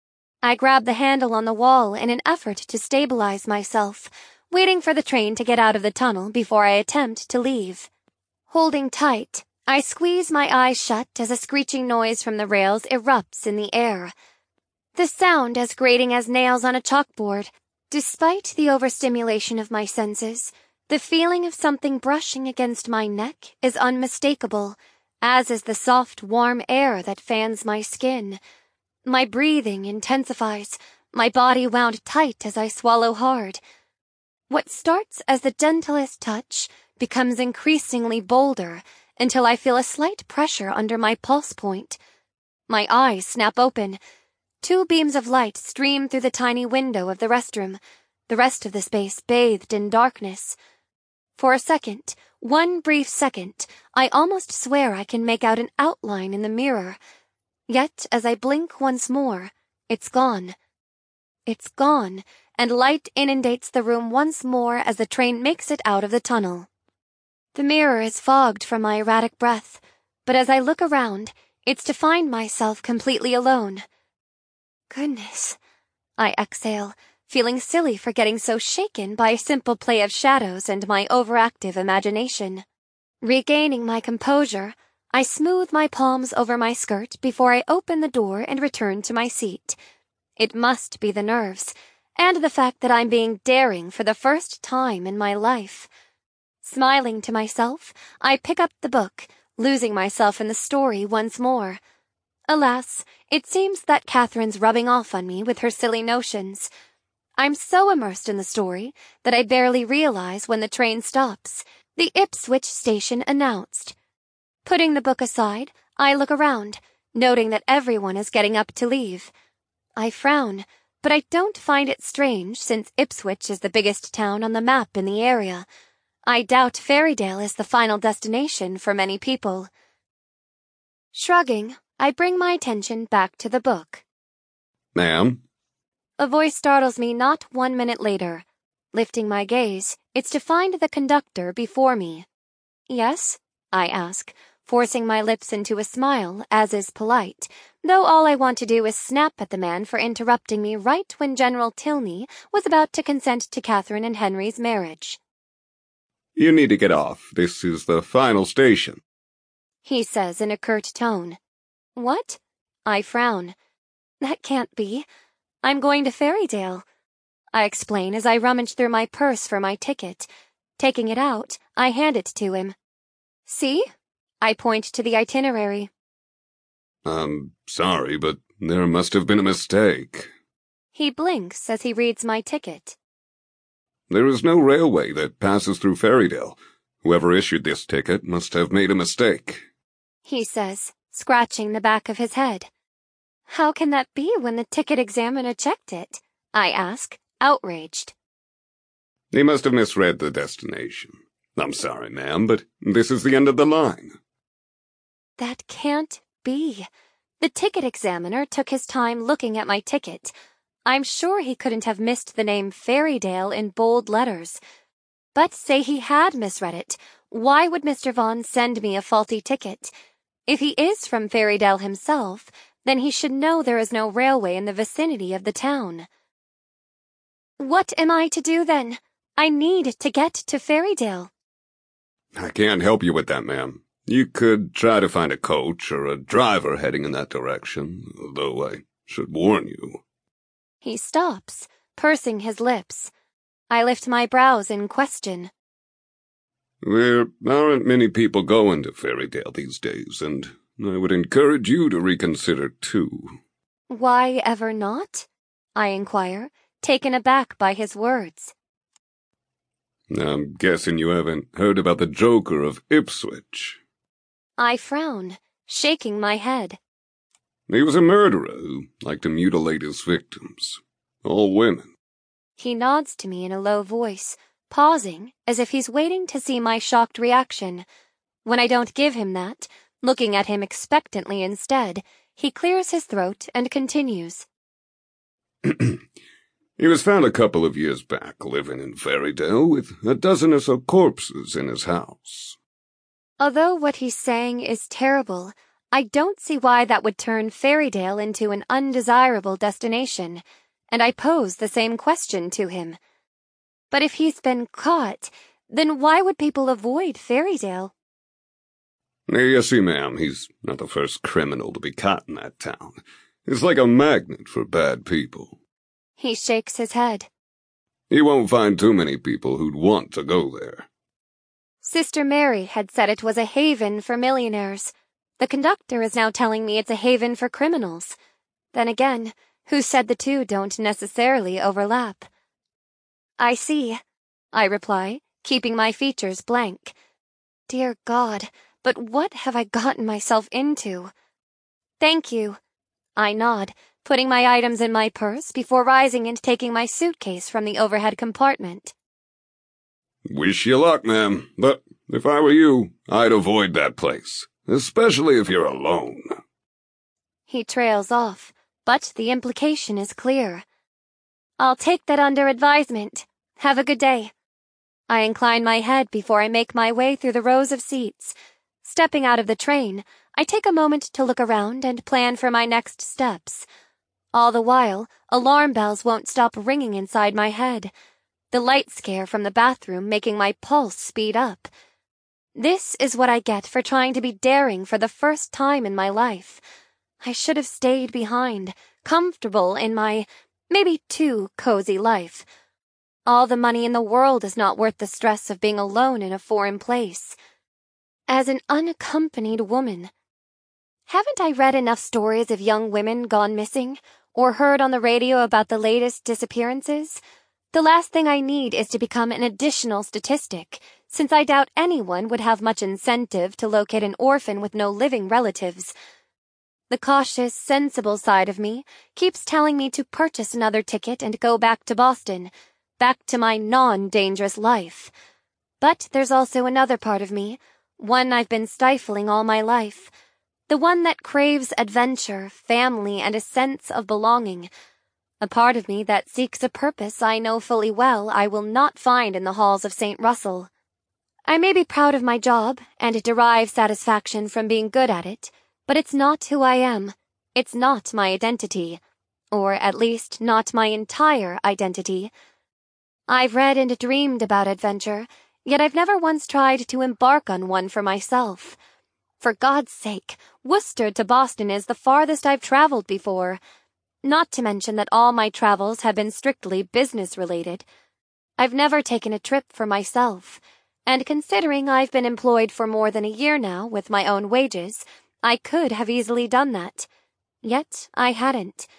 I grab the handle on the wall in an effort to stabilize myself, waiting for the train to get out of the tunnel before I attempt to leave. Holding tight, I squeeze my eyes shut as a screeching noise from the rails erupts in the air. The sound as grating as nails on a chalkboard. Despite the overstimulation of my senses, the feeling of something brushing against my neck is unmistakable, as is the soft, warm air that fans my skin. My breathing intensifies, my body wound tight as I swallow hard. What starts as the gentlest touch becomes increasingly bolder until I feel a slight pressure under my pulse point. My eyes snap open. Two beams of light stream through the tiny window of the restroom, the rest of the space bathed in darkness. For a second, one brief second, I almost swear I can make out an outline in the mirror. Yet, as I blink once more, it's gone. It's gone, and light inundates the room once more as the train makes it out of the tunnel. The mirror is fogged from my erratic breath, but as I look around, it's to find myself completely alone. Goodness, I exhale, feeling silly for getting so shaken by a simple play of shadows and my overactive imagination. Regaining my composure, I smooth my palms over my skirt before I open the door and return to my seat. It must be the nerves, and the fact that I'm being daring for the first time in my life. Smiling to myself, I pick up the book, losing myself in the story once more. Alas, it seems that Catherine's rubbing off on me with her silly notions. I'm so immersed in the story that I barely realize when the train stops. The Ipswich station announced. Putting the book aside, I look around, noting that everyone is getting up to leave. I frown, but I don't find it strange since Ipswich is the biggest town on the map in the area. I doubt Ferrydale is the final destination for many people. Shrugging, I bring my attention back to the book. Ma'am? A voice startles me not one minute later. Lifting my gaze, it's to find the conductor before me. Yes? I ask, forcing my lips into a smile, as is polite, though all I want to do is snap at the man for interrupting me right when General Tilney was about to consent to Catherine and Henry's marriage. You need to get off. This is the final station, he says in a curt tone. What? I frown. That can't be. I'm going to Ferrydale. I explain as I rummage through my purse for my ticket. Taking it out, I hand it to him. See? I point to the itinerary. I'm sorry, but there must have been a mistake. He blinks as he reads my ticket. There is no railway that passes through Ferrydale. Whoever issued this ticket must have made a mistake, he says, scratching the back of his head. How can that be when the ticket examiner checked it? I ask, outraged. He must have misread the destination. I'm sorry, ma'am, but this is the end of the line. That can't be. The ticket examiner took his time looking at my ticket. I'm sure he couldn't have missed the name Ferrydale in bold letters. But say he had misread it, why would Mister Vaughn send me a faulty ticket? If he is from Ferrydale himself, then he should know there is no railway in the vicinity of the town. What am I to do then? I need to get to Ferrydale. I can't help you with that, ma'am. You could try to find a coach or a driver heading in that direction, though I should warn you. He stops, pursing his lips. I lift my brows in question. There aren't many people going to Ferrydale these days, and I would encourage you to reconsider, too. Why ever not? I inquire, taken aback by his words. I'm guessing you haven't heard about the Joker of Ipswich. I frown, shaking my head. He was a murderer who liked to mutilate his victims. All women. He nods to me in a low voice, pausing as if he's waiting to see my shocked reaction. When I don't give him that, looking at him expectantly instead, he clears his throat and continues. He was found a couple of years back living in Ferrydale with a dozen or so corpses in his house. Although what he's saying is terrible, I don't see why that would turn Ferrydale into an undesirable destination, and I pose the same question to him. But if he's been caught, then why would people avoid Ferrydale? Yes, see, ma'am, he's not the first criminal to be caught in that town. It's like a magnet for bad people. He shakes his head. You won't find too many people who'd want to go there. Sister Mary had said it was a haven for millionaires. The conductor is now telling me it's a haven for criminals. Then again, who said the two don't necessarily overlap? I see, I reply, keeping my features blank. Dear God, but what have I gotten myself into? Thank you. I nod, putting my items in my purse before rising and taking my suitcase from the overhead compartment. Wish you luck, ma'am, but if I were you, I'd avoid that place, especially if you're alone. He trails off, but the implication is clear. I'll take that under advisement. Have a good day. I incline my head before I make my way through the rows of seats. Stepping out of the train, I take a moment to look around and plan for my next steps. All the while, alarm bells won't stop ringing inside my head, the light scare from the bathroom making my pulse speed up. This is what I get for trying to be daring for the first time in my life. I should have stayed behind, comfortable in my, maybe too cozy life. All the money in the world is not worth the stress of being alone in a foreign place. As an unaccompanied woman. Haven't I read enough stories of young women gone missing, or heard on the radio about the latest disappearances? The last thing I need is to become an additional statistic, since I doubt anyone would have much incentive to locate an orphan with no living relatives. The cautious, sensible side of me keeps telling me to purchase another ticket and go back to Boston, back to my non-dangerous life. But there's also another part of me, one I've been stifling all my life, the one that craves adventure, family, and a sense of belonging, a part of me that seeks a purpose I know fully well I will not find in the halls of Saint Russell. I may be proud of my job and derive satisfaction from being good at it, but it's not who I am. It's not my identity, or at least not my entire identity. I've read and dreamed about adventure, yet I've never once tried to embark on one for myself. For God's sake, Worcester to Boston is the farthest I've traveled before. Not to mention that all my travels have been strictly business-related. I've never taken a trip for myself, and considering I've been employed for more than a year now with my own wages, I could have easily done that. Yet I hadn't.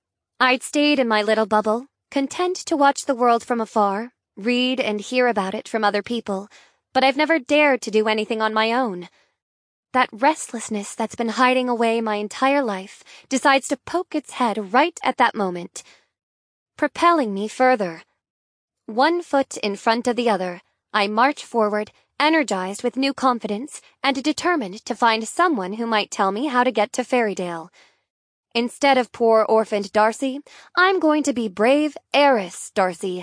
I'd stayed in my little bubble, content to watch the world from afar, read and hear about it from other people, but I've never dared to do anything on my own. That restlessness that's been hiding away my entire life decides to poke its head right at that moment, propelling me further. One foot in front of the other, I march forward, energized with new confidence and determined to find someone who might tell me how to get to Ferrydale. Instead of poor orphaned Darcy, I'm going to be brave heiress Darcy.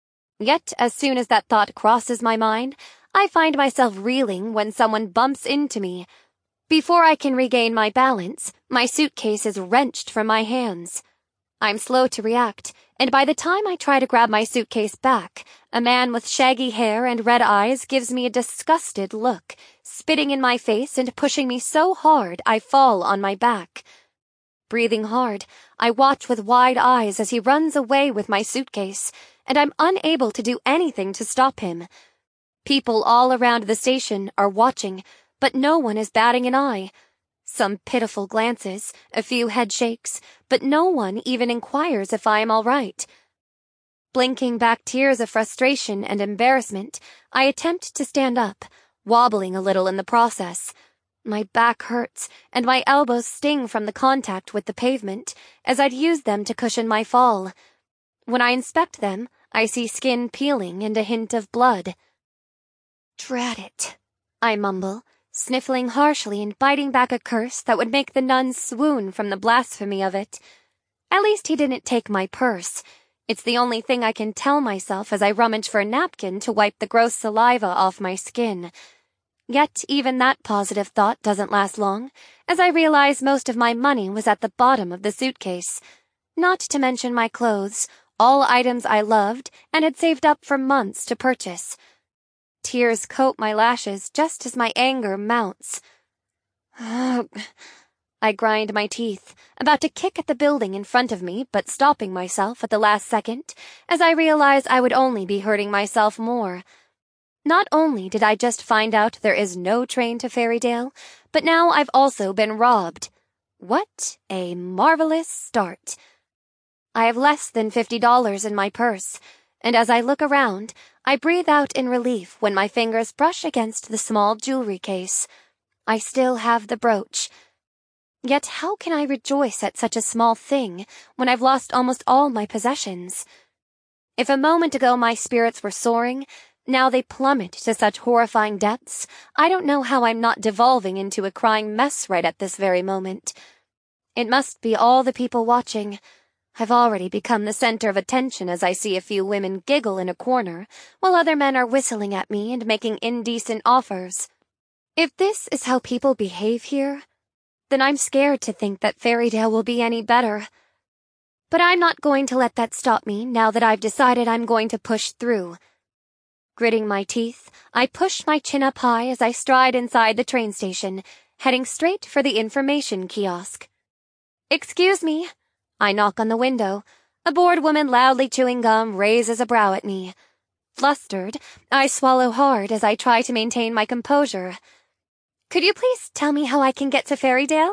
Yet, as soon as that thought crosses my mind, I find myself reeling when someone bumps into me. Before I can regain my balance, my suitcase is wrenched from my hands. I'm slow to react, and by the time I try to grab my suitcase back, a man with shaggy hair and red eyes gives me a disgusted look, spitting in my face and pushing me so hard I fall on my back. Breathing hard, I watch with wide eyes as he runs away with my suitcase, and I'm unable to do anything to stop him. People all around the station are watching, but no one is batting an eye. Some pitiful glances, a few head shakes, but no one even inquires if I am all right. Blinking back tears of frustration and embarrassment, I attempt to stand up, wobbling a little in the process. My back hurts, and my elbows sting from the contact with the pavement, as I'd used them to cushion my fall. When I inspect them, I see skin peeling and a hint of blood. Drat it, I mumble, sniffling harshly and biting back a curse that would make the nuns swoon from the blasphemy of it. At least he didn't take my purse. It's the only thing I can tell myself as I rummage for a napkin to wipe the gross saliva off my skin. Yet even that positive thought doesn't last long, as I realize most of my money was at the bottom of the suitcase. Not to mention my clothes, all items I loved and had saved up for months to purchase. Tears coat my lashes just as my anger mounts. Ugh. I grind my teeth, about to kick at the building in front of me, but stopping myself at the last second, as I realize I would only be hurting myself more. Not only did I just find out there is no train to Ferrydale, but now I've also been robbed. What a marvelous start. I have less than fifty dollars in my purse, and as I look around, I breathe out in relief when my fingers brush against the small jewelry case. I still have the brooch. Yet how can I rejoice at such a small thing when I've lost almost all my possessions? If a moment ago my spirits were soaring, now they plummet to such horrifying depths, I don't know how I'm not devolving into a crying mess right at this very moment. It must be all the people watching. I've already become the center of attention as I see a few women giggle in a corner, while other men are whistling at me and making indecent offers. If this is how people behave here, then I'm scared to think that Ferrydale will be any better. But I'm not going to let that stop me now that I've decided I'm going to push through. Gritting my teeth, I push my chin up high as I stride inside the train station, heading straight for the information kiosk. Excuse me. I knock on the window. A bored woman loudly chewing gum raises a brow at me. Flustered, I swallow hard as I try to maintain my composure. Could you please tell me how I can get to Ferrydale?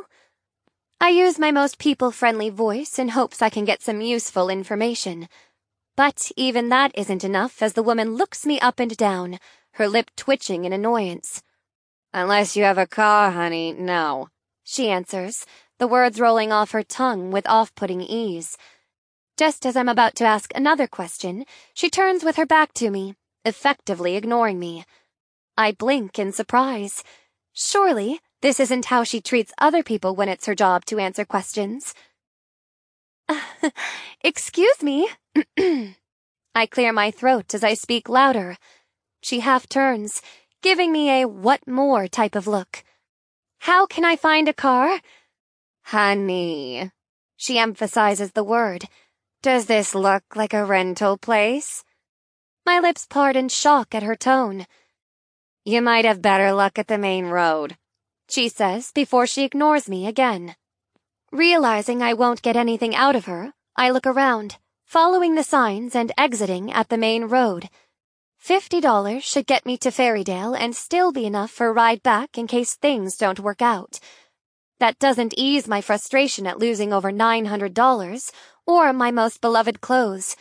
I use my most people-friendly voice in hopes I can get some useful information. But even that isn't enough as the woman looks me up and down, her lip twitching in annoyance. Unless you have a car, honey, no, she answers, the words rolling off her tongue with off-putting ease. Just as I'm about to ask another question, she turns with her back to me, effectively ignoring me. I blink in surprise. Surely, this isn't how she treats other people when it's her job to answer questions. Excuse me. I clear my throat as I speak louder. She half turns, giving me a what more type of look. How can I find a car? Honey. She emphasizes the word. Does this look like a rental place? My lips part in shock at her tone. You might have better luck at the main road, she says before she ignores me again. Realizing I won't get anything out of her, I look around, following the signs and exiting at the main road. Fifty dollars should get me to Ferrydale and still be enough for a ride back in case things don't work out. That doesn't ease my frustration at losing over nine hundred dollars, or my most beloved clothes.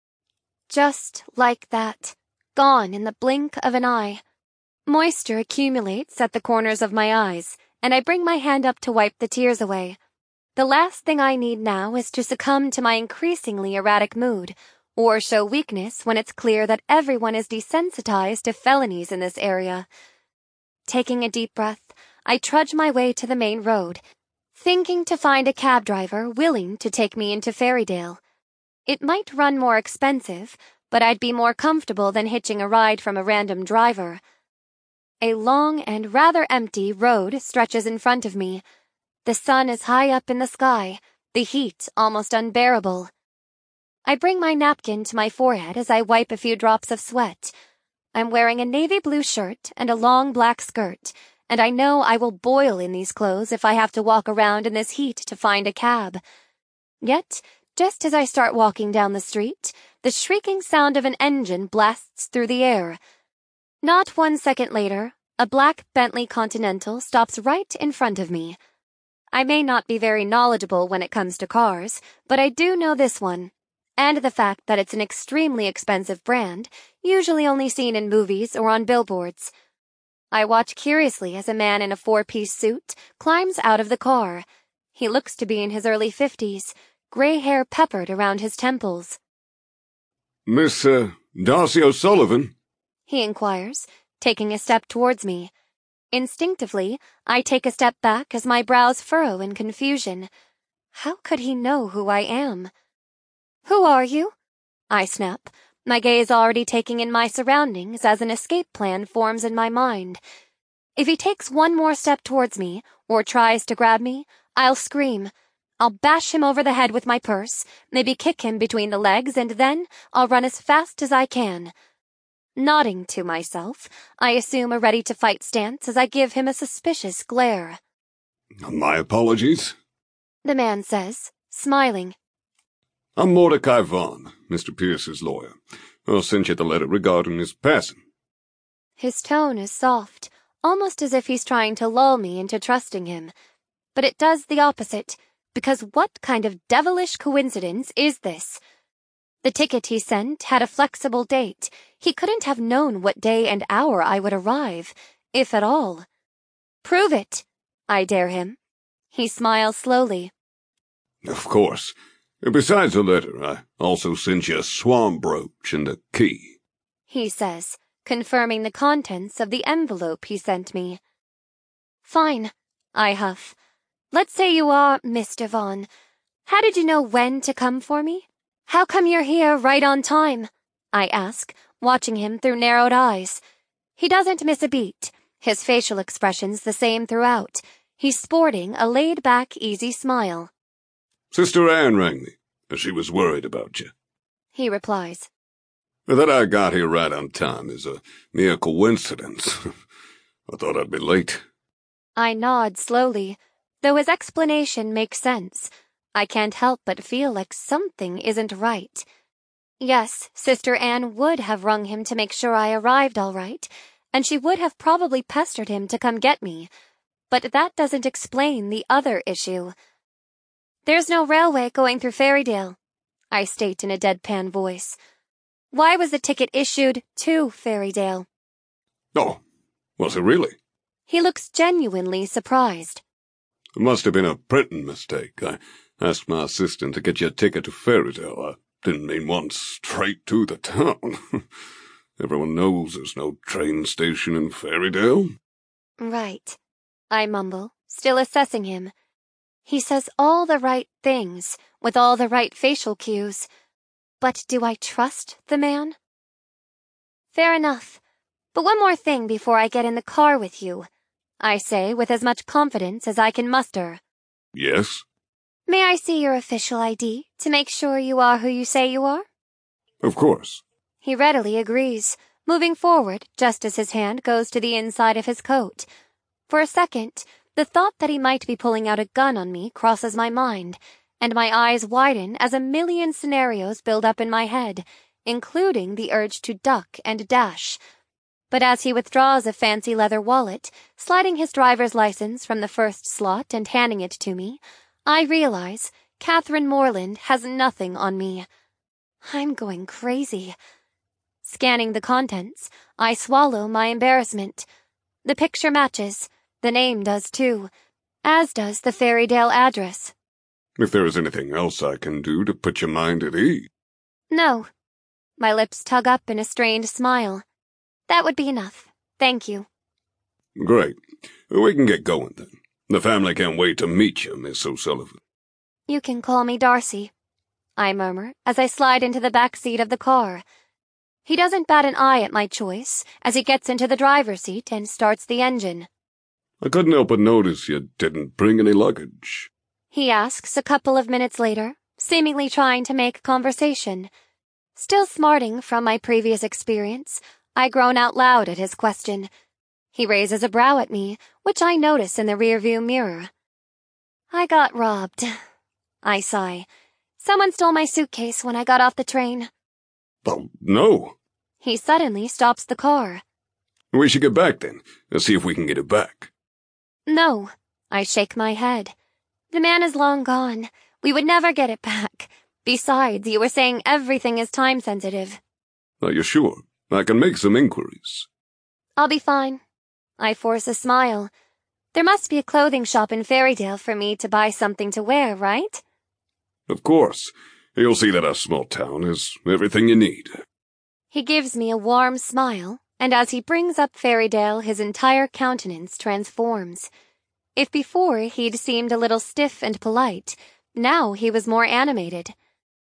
Just like that, gone in the blink of an eye. Moisture accumulates at the corners of my eyes, and I bring my hand up to wipe the tears away. The last thing I need now is to succumb to my increasingly erratic mood, or show weakness when it's clear that everyone is desensitized to felonies in this area. Taking a deep breath, I trudge my way to the main road, thinking to find a cab driver willing to take me into Ferrydale. It might run more expensive, but I'd be more comfortable than hitching a ride from a random driver. A long and rather empty road stretches in front of me. The sun is high up in the sky, the heat almost unbearable. I bring my napkin to my forehead as I wipe a few drops of sweat. I'm wearing a navy blue shirt and a long black skirt, and I know I will boil in these clothes if I have to walk around in this heat to find a cab. Yet, just as I start walking down the street, the shrieking sound of an engine blasts through the air. Not one second later, a black Bentley Continental stops right in front of me. I may not be very knowledgeable when it comes to cars, but I do know this one, and the fact that it's an extremely expensive brand, usually only seen in movies or on billboards. I watch curiously as a man in a four-piece suit climbs out of the car. He looks to be in his early fifties, gray hair peppered around his temples. Miss, uh, Darcy O'Sullivan? He inquires, taking a step towards me. Instinctively, I take a step back as my brows furrow in confusion. How could he know who I am? Who are you? I snap, my gaze already taking in my surroundings as an escape plan forms in my mind. If he takes one more step towards me, or tries to grab me, I'll scream. I'll bash him over the head with my purse, maybe kick him between the legs, and then I'll run as fast as I can. Nodding to myself, I assume a ready-to-fight stance as I give him a suspicious glare. My apologies. The man says, smiling. I'm Mordecai Vaughn, Mister Pierce's lawyer. I'll send you the letter regarding his passing. His tone is soft, almost as if he's trying to lull me into trusting him. But it does the opposite, because what kind of devilish coincidence is this? The ticket he sent had a flexible date. He couldn't have known what day and hour I would arrive, if at all. Prove it, I dare him. He smiles slowly. Of course. Besides the letter, I also sent you a swan brooch and a key, he says, confirming the contents of the envelope he sent me. Fine, I huff. Let's say you are Mister Vaughn. How did you know when to come for me? How come you're here right on time? I ask, watching him through narrowed eyes. He doesn't miss a beat, his facial expressions the same throughout. He's sporting a laid-back, easy smile. Sister Anne rang me. She was worried about you, he replies. That I got here right on time is a mere coincidence. I thought I'd be late. I nod slowly, though his explanation makes sense. I can't help but feel like something isn't right. Yes, Sister Anne would have rung him to make sure I arrived all right, and she would have probably pestered him to come get me. But that doesn't explain the other issue. There's no railway going through Ferrydale, I state in a deadpan voice. Why was the ticket issued to Ferrydale? Oh, was it really? He looks genuinely surprised. It must have been a printing mistake. I asked my assistant to get you a ticket to Ferrydale. I didn't mean one straight to the town. Everyone knows there's no train station in Ferrydale. Right, I mumble, still assessing him. He says all the right things, with all the right facial cues. But do I trust the man? Fair enough. But one more thing before I get in the car with you, I say with as much confidence as I can muster. Yes? May I see your official I D to make sure you are who you say you are? Of course. He readily agrees, moving forward just as his hand goes to the inside of his coat. For a second, the thought that he might be pulling out a gun on me crosses my mind, and my eyes widen as a million scenarios build up in my head, including the urge to duck and dash. But as he withdraws a fancy leather wallet, sliding his driver's license from the first slot and handing it to me, I realize Catherine Morland has nothing on me. I'm going crazy. Scanning the contents, I swallow my embarrassment. The picture matches. The name does too, as does the Ferrydale address. If there is anything else I can do to put your mind at ease. No. My lips tug up in a strained smile. That would be enough. Thank you. Great. We can get going then. The family can't wait to meet you, Miss O'Sullivan. You can call me Darcy, I murmur as I slide into the back seat of the car. He doesn't bat an eye at my choice as he gets into the driver's seat and starts the engine. I couldn't help but notice you didn't bring any luggage, he asks a couple of minutes later, seemingly trying to make conversation. Still smarting from my previous experience, I groan out loud at his question. He raises a brow at me, which I notice in the rearview mirror. I got robbed, I sigh. Someone stole my suitcase when I got off the train. Oh, no. He suddenly stops the car. We should get back then, and see if we can get it back. No, I shake my head. The man is long gone. We would never get it back. Besides, you were saying everything is time-sensitive. Are you sure? I can make some inquiries. I'll be fine. I force a smile. There must be a clothing shop in Ferrydale for me to buy something to wear, right? Of course. You'll see that our small town has everything you need. He gives me a warm smile, and as he brings up Ferrydale, his entire countenance transforms. If before he'd seemed a little stiff and polite, now he was more animated.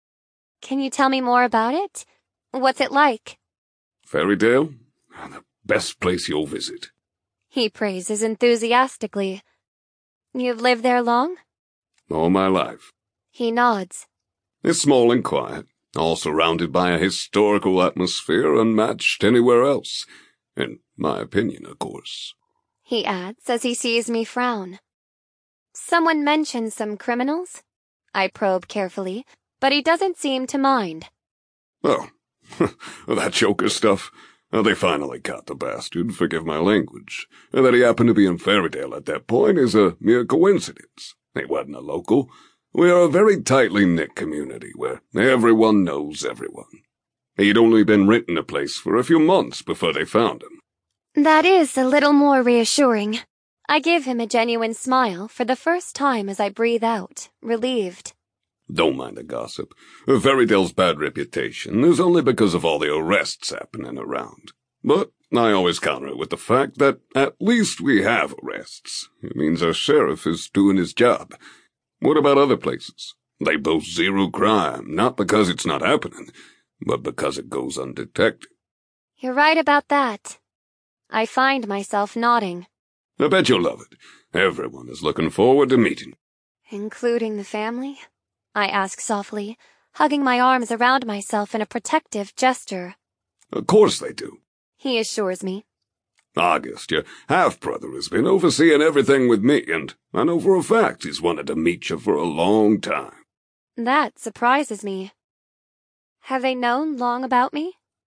Can you tell me more about it? What's it like? Ferrydale? The best place you'll visit. He praises enthusiastically. You've lived there long? All my life. He nods. It's small and quiet, all surrounded by a historical atmosphere unmatched anywhere else. In my opinion, of course. He adds as he sees me frown. Someone mentioned some criminals? I probe carefully, but he doesn't seem to mind. Oh, that Joker stuff. Oh, they finally caught the bastard, forgive my language. And that he happened to be in Fairdale at that point is a mere coincidence. He wasn't a local. We are a very tightly knit community where everyone knows everyone. He'd only been renting a place for a few months before they found him. That is a little more reassuring. I give him a genuine smile for the first time as I breathe out, relieved. Don't mind the gossip. Fairdale's bad reputation is only because of all the arrests happening around. But I always counter it with the fact that at least we have arrests. It means our sheriff is doing his job. What about other places? They boast zero crime, not because it's not happening, but because it goes undetected. You're right about that. I find myself nodding. I bet you'll love it. Everyone is looking forward to meeting. Including the family? I ask softly, hugging my arms around myself in a protective gesture. Of course they do. He assures me. August, your half-brother, has been overseeing everything with me, and I know for a fact he's wanted to meet you for a long time. That surprises me. Have they known long about me?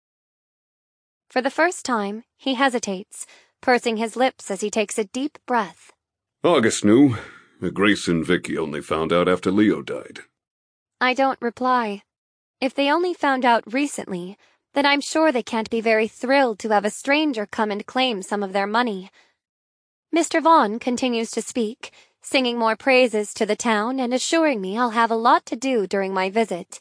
For the first time, he hesitates, pursing his lips as he takes a deep breath. August knew. Grace and Vicky only found out after Leo died. I don't reply. If they only found out recently, then I'm sure they can't be very thrilled to have a stranger come and claim some of their money. Mister Vaughn continues to speak, singing more praises to the town and assuring me I'll have a lot to do during my visit.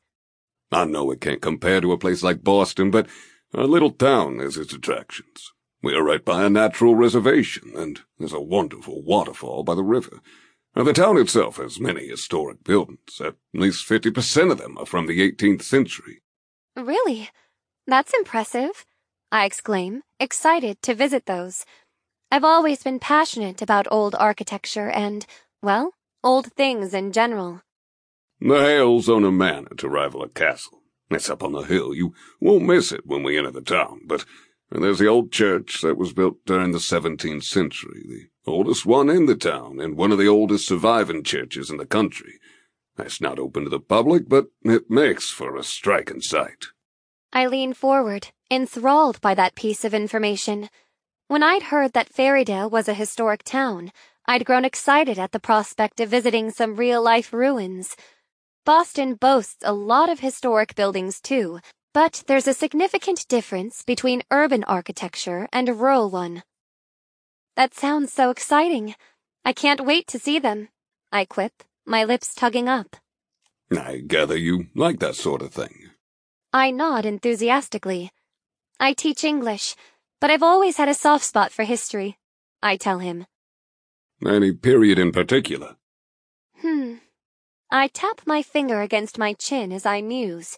I know it can't compare to a place like Boston, but our little town has its attractions. We are right by a natural reservation, and there's a wonderful waterfall by the river. Now, the town itself has many historic buildings. At least fifty percent of them are from the eighteenth century. Really? That's impressive, I exclaim, excited to visit those. I've always been passionate about old architecture and, well, old things in general. The Hales own a manor to rival a castle. It's up on the hill. You won't miss it when we enter the town, but there's the old church that was built during the seventeenth century, the oldest one in the town, and one of the oldest surviving churches in the country. It's not open to the public, but it makes for a striking sight. I lean forward, enthralled by that piece of information. When I'd heard that Fairdale was a historic town, I'd grown excited at the prospect of visiting some real-life ruins. Boston boasts a lot of historic buildings, too, but there's a significant difference between urban architecture and a rural one. That sounds so exciting. I can't wait to see them, I quip, my lips tugging up. I gather you like that sort of thing. I nod enthusiastically. I teach English, but I've always had a soft spot for history, I tell him. Any period in particular? Hmm. I tap my finger against my chin as I muse.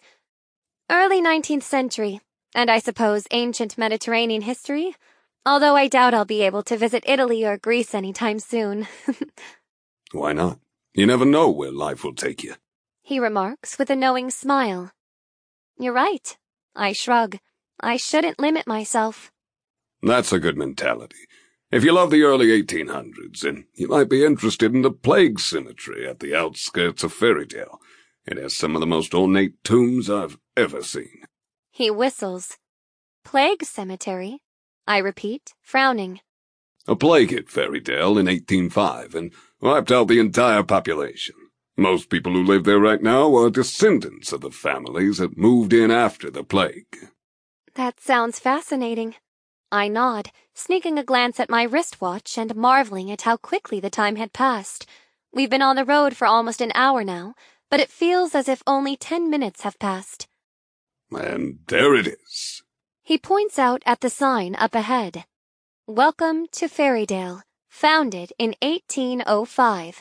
Early nineteenth century, and I suppose ancient Mediterranean history, although I doubt I'll be able to visit Italy or Greece anytime soon. Why not? You never know where life will take you, he remarks with a knowing smile. You're right. I shrug. I shouldn't limit myself. That's a good mentality. If you love the early eighteen hundreds, then you might be interested in the Plague Cemetery at the outskirts of Fairdale. It has some of the most ornate tombs I've ever seen. He whistles. Plague Cemetery? I repeat, frowning. A plague hit Fairdale in eighteen oh five and wiped out the entire population. Most people who live there right now are descendants of the families that moved in after the plague. That sounds fascinating. I nod, sneaking a glance at my wristwatch and marveling at how quickly the time had passed. We've been on the road for almost an hour now, but it feels as if only ten minutes have passed. And there it is. He points out at the sign up ahead. Welcome to Fairdale, founded in eighteen oh five.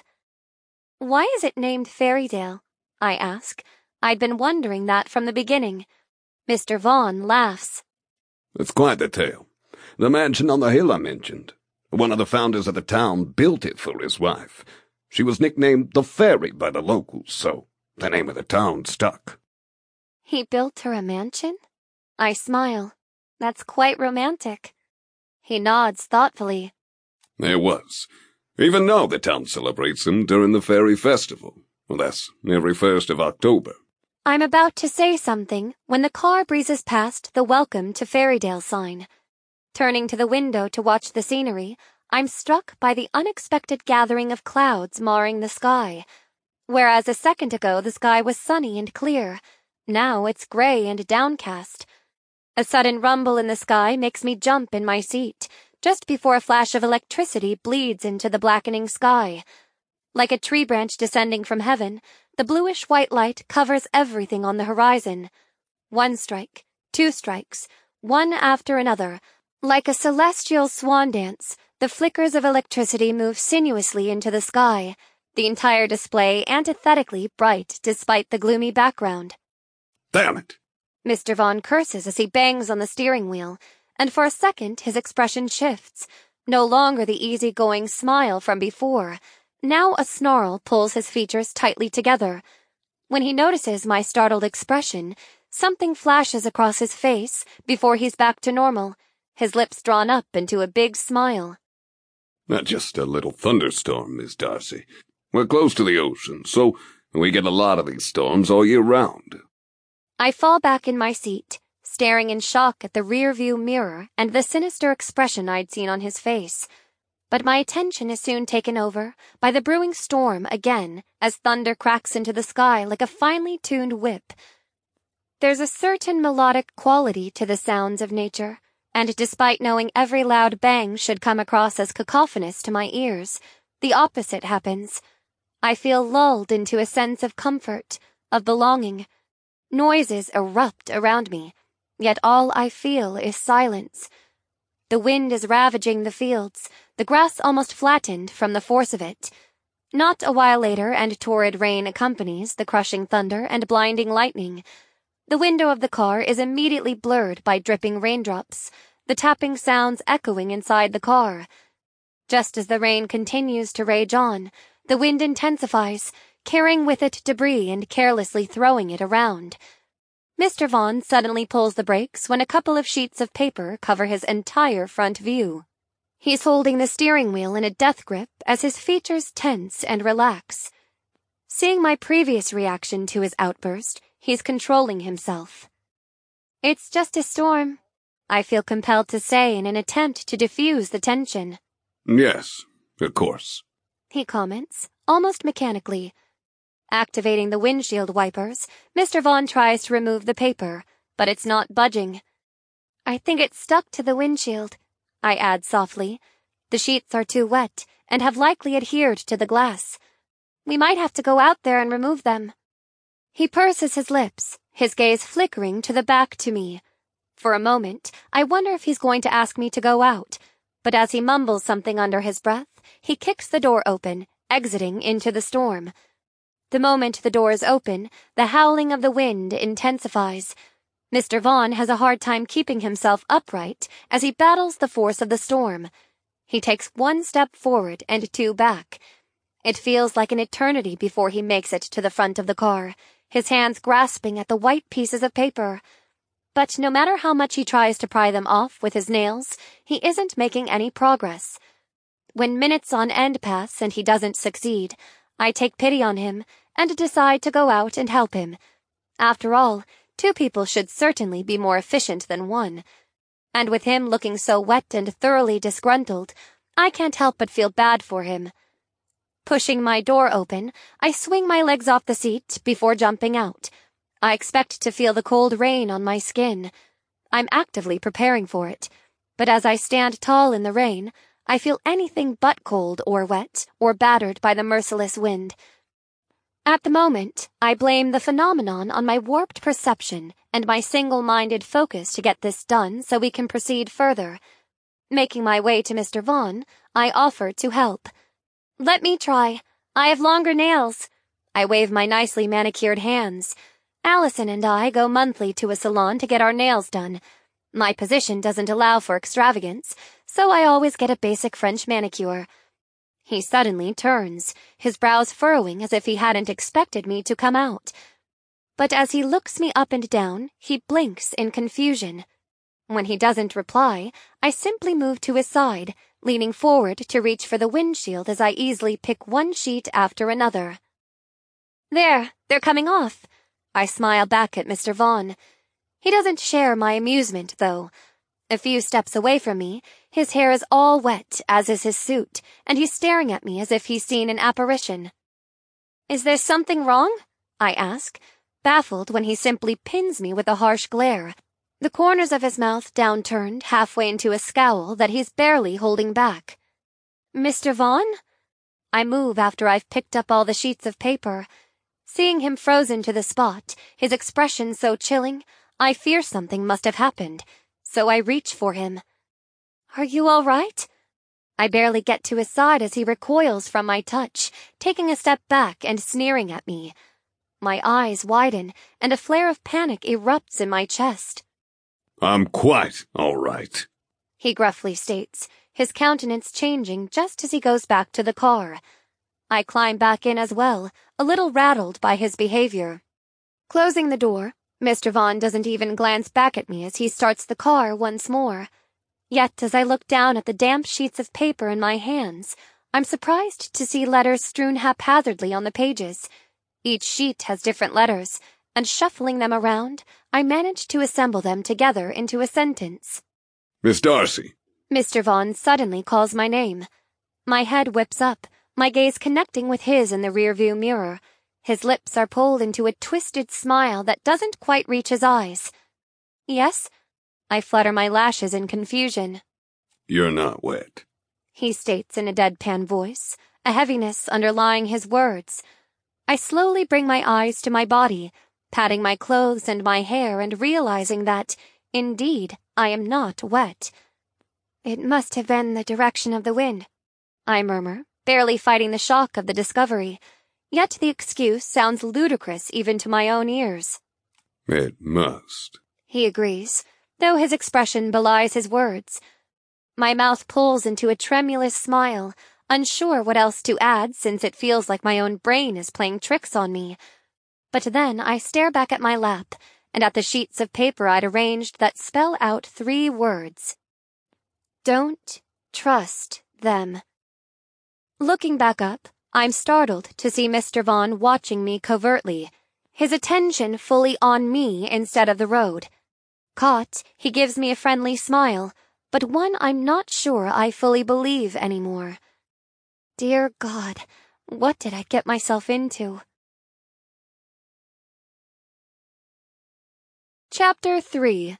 Why is it named Fairdale? I ask. I'd been wondering that from the beginning. Mister Vaughn laughs. It's quite the tale. The mansion on the hill I mentioned. One of the founders of the town built it for his wife. She was nicknamed the Fairy by the locals, so the name of the town stuck. He built her a mansion? I smile. That's quite romantic. He nods thoughtfully. It was. Even now the town celebrates them during the fairy festival. Well, that's every first of October. I'm about to say something when the car breezes past the Welcome to Fairydale sign. Turning to the window to watch the scenery, I'm struck by the unexpected gathering of clouds marring the sky. Whereas a second ago the sky was sunny and clear, now it's gray and downcast. A sudden rumble in the sky makes me jump in my seat, just before a flash of electricity bleeds into the blackening sky. Like a tree branch descending from heaven, the bluish-white light covers everything on the horizon. One strike, two strikes, one after another. Like a celestial swan dance, the flickers of electricity move sinuously into the sky, the entire display antithetically bright despite the gloomy background. Damn it! Mister Vaughn curses as he bangs on the steering wheel, and for a second his expression shifts, no longer the easy-going smile from before. Now a snarl pulls his features tightly together. When he notices my startled expression, something flashes across his face before he's back to normal, his lips drawn up into a big smile. Not just a little thunderstorm, Miss Darcy. We're close to the ocean, so we get a lot of these storms all year round. I fall back in my seat, staring in shock at the rear-view mirror and the sinister expression I'd seen on his face. But my attention is soon taken over by the brewing storm again as thunder cracks into the sky like a finely tuned whip. There's a certain melodic quality to the sounds of nature, and despite knowing every loud bang should come across as cacophonous to my ears, the opposite happens. I feel lulled into a sense of comfort, of belonging. Noises erupt around me, yet all I feel is silence. The wind is ravaging the fields, the grass almost flattened from the force of it. Not a while later, and torrid rain accompanies the crushing thunder and blinding lightning. The window of the car is immediately blurred by dripping raindrops, the tapping sounds echoing inside the car. Just as the rain continues to rage on, the wind intensifies, carrying with it debris and carelessly throwing it around. Mister Vaughn suddenly pulls the brakes when a couple of sheets of paper cover his entire front view. He's holding the steering wheel in a death grip as his features tense and relax. Seeing my previous reaction to his outburst, he's controlling himself. It's just a storm, I feel compelled to say in an attempt to diffuse the tension. Yes, of course, he comments, almost mechanically. Activating the windshield wipers, Mister Vaughn tries to remove the paper, but it's not budging. I think it's stuck to the windshield, I add softly. The sheets are too wet and have likely adhered to the glass. We might have to go out there and remove them. He purses his lips, his gaze flickering to the back to me. For a moment, I wonder if he's going to ask me to go out, but as he mumbles something under his breath, he kicks the door open, exiting into the storm. The moment the door is open, the howling of the wind intensifies. Mister Vaughn has a hard time keeping himself upright as he battles the force of the storm. He takes one step forward and two back. It feels like an eternity before he makes it to the front of the car, his hands grasping at the white pieces of paper. But no matter how much he tries to pry them off with his nails, he isn't making any progress. When minutes on end pass and he doesn't succeed, I take pity on him and decide to go out and help him. After all, two people should certainly be more efficient than one. And with him looking so wet and thoroughly disgruntled, I can't help but feel bad for him. Pushing my door open, I swing my legs off the seat before jumping out. I expect to feel the cold rain on my skin. I'm actively preparing for it, but as I stand tall in the rain, I feel anything but cold or wet or battered by the merciless wind. At the moment, I blame the phenomenon on my warped perception and my single-minded focus to get this done so we can proceed further. Making my way to Mister Vaughn, I offer to help. Let me try. I have longer nails. I wave my nicely manicured hands. Allison and I go monthly to a salon to get our nails done. My position doesn't allow for extravagance, so I always get a basic French manicure. He suddenly turns, his brows furrowing as if he hadn't expected me to come out. But as he looks me up and down, he blinks in confusion. When he doesn't reply, I simply move to his side, leaning forward to reach for the windshield as I easily pick one sheet after another. There, they're coming off. I smile back at Mister Vaughn. He doesn't share my amusement, though. A few steps away from me, his hair is all wet, as is his suit, and he's staring at me as if he's seen an apparition. Is there something wrong? I ask, baffled when he simply pins me with a harsh glare, the corners of his mouth downturned halfway into a scowl that he's barely holding back. Mister Vaughn? I move after I've picked up all the sheets of paper. Seeing him frozen to the spot, his expression so chilling, I fear something must have happened, so I reach for him. Are you all right? I barely get to his side as he recoils from my touch, taking a step back and sneering at me. My eyes widen, and a flare of panic erupts in my chest. I'm quite all right, he gruffly states, his countenance changing just as he goes back to the car. I climb back in as well, a little rattled by his behavior. Closing the door, Mister Vaughn doesn't even glance back at me as he starts the car once more. Yet as I look down at the damp sheets of paper in my hands, I'm surprised to see letters strewn haphazardly on the pages. Each sheet has different letters, and shuffling them around, I manage to assemble them together into a sentence. Miss Darcy. Mister Vaughn suddenly calls my name. My head whips up, my gaze connecting with his in the rearview mirror. His lips are pulled into a twisted smile that doesn't quite reach his eyes. Yes? I flutter my lashes in confusion. You're not wet, he states in a deadpan voice, a heaviness underlying his words. I slowly bring my eyes to my body, patting my clothes and my hair and realizing that, indeed, I am not wet. It must have been the direction of the wind, I murmur, barely fighting the shock of the discovery. Yet the excuse sounds ludicrous even to my own ears. It must, he agrees, though his expression belies his words. My mouth pulls into a tremulous smile, unsure what else to add since it feels like my own brain is playing tricks on me. But then I stare back at my lap and at the sheets of paper I'd arranged that spell out three words. Don't trust them. Looking back up, I'm startled to see Mister Vaughn watching me covertly, his attention fully on me instead of the road. Caught, he gives me a friendly smile, but one I'm not sure I fully believe anymore. Dear God, what did I get myself into? Chapter three.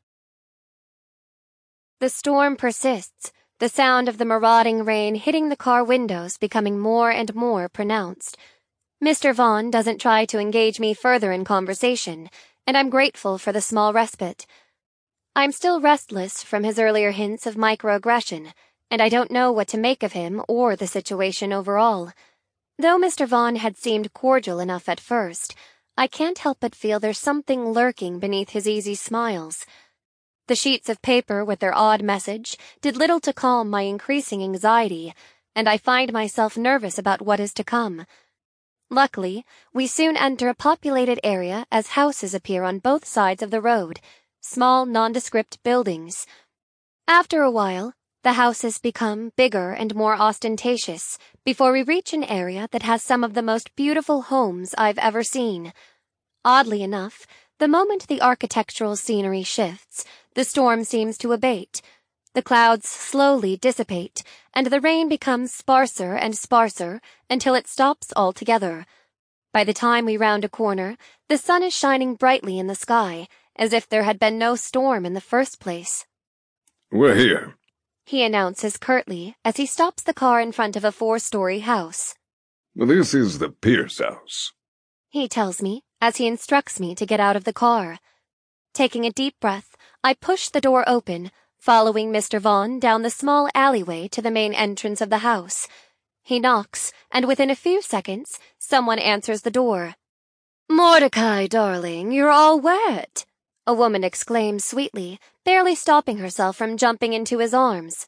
The storm persists, the sound of the marauding rain hitting the car windows becoming more and more pronounced. Mister Vaughn doesn't try to engage me further in conversation, and I'm grateful for the small respite. I'm still restless from his earlier hints of microaggression, and I don't know what to make of him or the situation overall. Though Mister Vaughn had seemed cordial enough at first, I can't help but feel there's something lurking beneath his easy smiles. The sheets of paper with their odd message did little to calm my increasing anxiety, and I find myself nervous about what is to come. Luckily, we soon enter a populated area as houses appear on both sides of the road, small nondescript buildings. After a while, the houses become bigger and more ostentatious before we reach an area that has some of the most beautiful homes I've ever seen. Oddly enough, the moment the architectural scenery shifts, the storm seems to abate. The clouds slowly dissipate, and the rain becomes sparser and sparser until it stops altogether. By the time we round a corner, the sun is shining brightly in the sky, as if there had been no storm in the first place. We're here, he announces curtly as he stops the car in front of a four-story house. This is the Pierce house, he tells me as he instructs me to get out of the car. Taking a deep breath, I push the door open, following Mister Vaughn down the small alleyway to the main entrance of the house. He knocks, and within a few seconds, someone answers the door. "Mordecai, darling, you're all wet," a woman exclaims sweetly, barely stopping herself from jumping into his arms.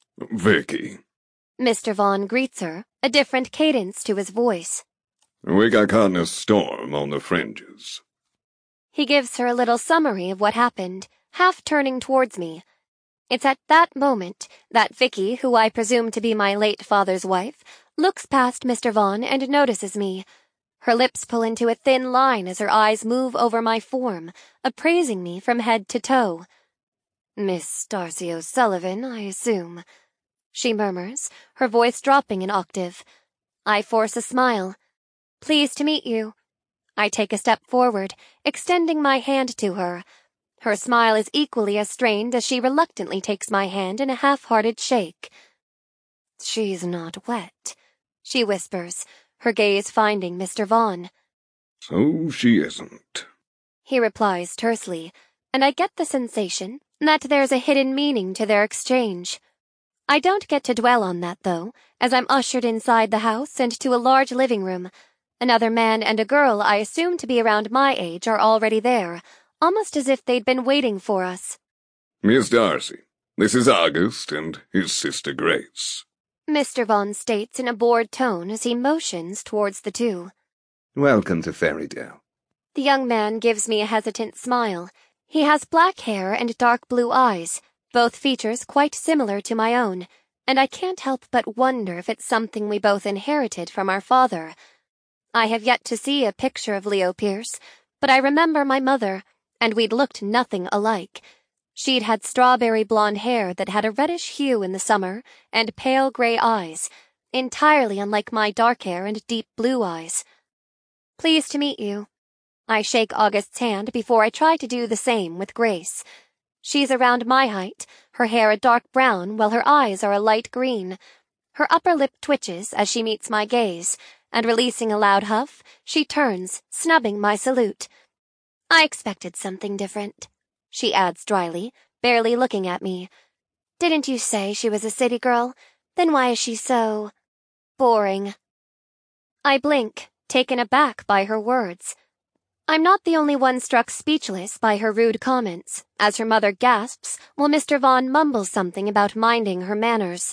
"Vicky," Mister Vaughn greets her, a different cadence to his voice. "We got caught in a storm on the fringes." He gives her a little summary of what happened, half turning towards me. It's at that moment that Vicky, who I presume to be my late father's wife, looks past Mister Vaughn and notices me. Her lips pull into a thin line as her eyes move over my form, appraising me from head to toe. "Miss Darcy O'Sullivan, I assume," she murmurs, her voice dropping an octave. I force a smile. "Pleased to meet you." I take a step forward, extending my hand to her. Her smile is equally as strained as she reluctantly takes my hand in a half-hearted shake. "She's not wet," she whispers, her gaze finding Mister Vaughn. "So she isn't," he replies tersely, and I get the sensation that there's a hidden meaning to their exchange. I don't get to dwell on that, though, as I'm ushered inside the house and to a large living room. Another man and a girl I assume to be around my age are already there, almost as if they'd been waiting for us. "Miss Darcy, this is August and his sister Grace," Mister Vaughn states in a bored tone as he motions towards the two. "Welcome to Ferrydale." The young man gives me a hesitant smile. He has black hair and dark blue eyes, both features quite similar to my own, and I can't help but wonder if it's something we both inherited from our father. I have yet to see a picture of Leo Pierce, but I remember my mother, and we'd looked nothing alike. She'd had strawberry blonde hair that had a reddish hue in the summer, and pale gray eyes, entirely unlike my dark hair and deep blue eyes. "Pleased to meet you." I shake August's hand before I try to do the same with Grace. She's around my height, her hair a dark brown while her eyes are a light green. Her upper lip twitches as she meets my gaze, and releasing a loud huff, she turns, snubbing my salute. "I expected something different," she adds dryly, barely looking at me. "Didn't you say she was a city girl? Then why is she so... boring?" I blink, taken aback by her words. I'm not the only one struck speechless by her rude comments, as her mother gasps while Mister Vaughn mumbles something about minding her manners.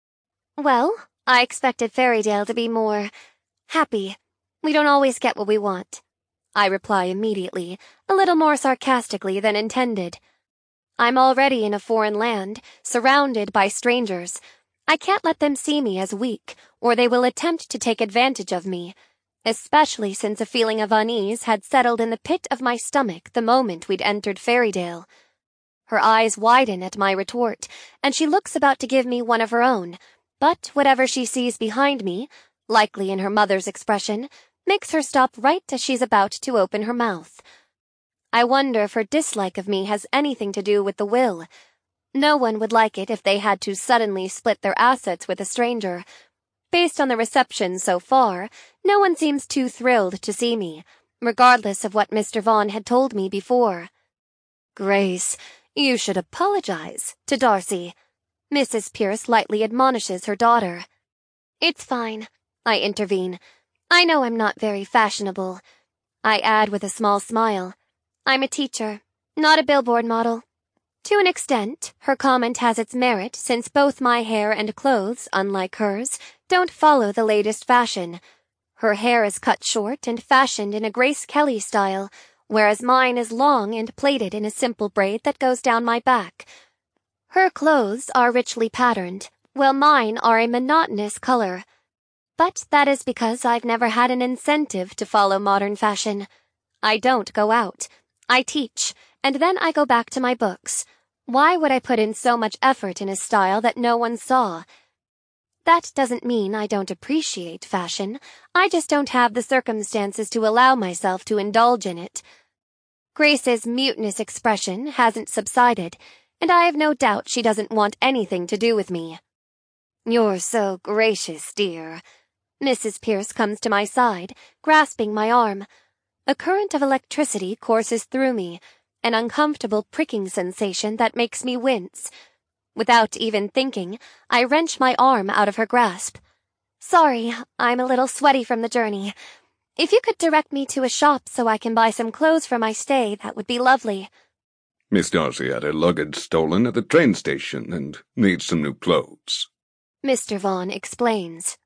"Well, I expected Ferrydale to be more... happy. We don't always get what we want," I reply immediately, a little more sarcastically than intended. I'm already in a foreign land, surrounded by strangers. I can't let them see me as weak, or they will attempt to take advantage of me, especially since a feeling of unease had settled in the pit of my stomach the moment we'd entered Ferrydale. Her eyes widen at my retort, and she looks about to give me one of her own, but whatever she sees behind me, likely in her mother's expression, makes her stop right as she's about to open her mouth. I wonder if her dislike of me has anything to do with the will. No one would like it if they had to suddenly split their assets with a stranger. Based on the reception so far, no one seems too thrilled to see me, regardless of what Mister Vaughn had told me before. "Grace, you should apologize to Darcy," Missus Pierce lightly admonishes her daughter. "It's fine," I intervene. "I know I'm not very fashionable." I add with a small smile, "I'm a teacher, not a billboard model." To an extent, her comment has its merit since both my hair and clothes, unlike hers, don't follow the latest fashion. Her hair is cut short and fashioned in a Grace Kelly style, whereas mine is long and plaited in a simple braid that goes down my back. Her clothes are richly patterned, while mine are a monotonous color. But that is because I've never had an incentive to follow modern fashion. I don't go out. I teach, and then I go back to my books. Why would I put in so much effort in a style that no one saw? That doesn't mean I don't appreciate fashion. I just don't have the circumstances to allow myself to indulge in it. Grace's mutinous expression hasn't subsided, and I have no doubt she doesn't want anything to do with me. "You're so gracious, dear." Missus Pierce comes to my side, grasping my arm. A current of electricity courses through me, an uncomfortable pricking sensation that makes me wince. Without even thinking, I wrench my arm out of her grasp. "Sorry, I'm a little sweaty from the journey. If you could direct me to a shop so I can buy some clothes for my stay, that would be lovely." "Miss Darcy had her luggage stolen at the train station and needs some new clothes," Mister Vaughn explains.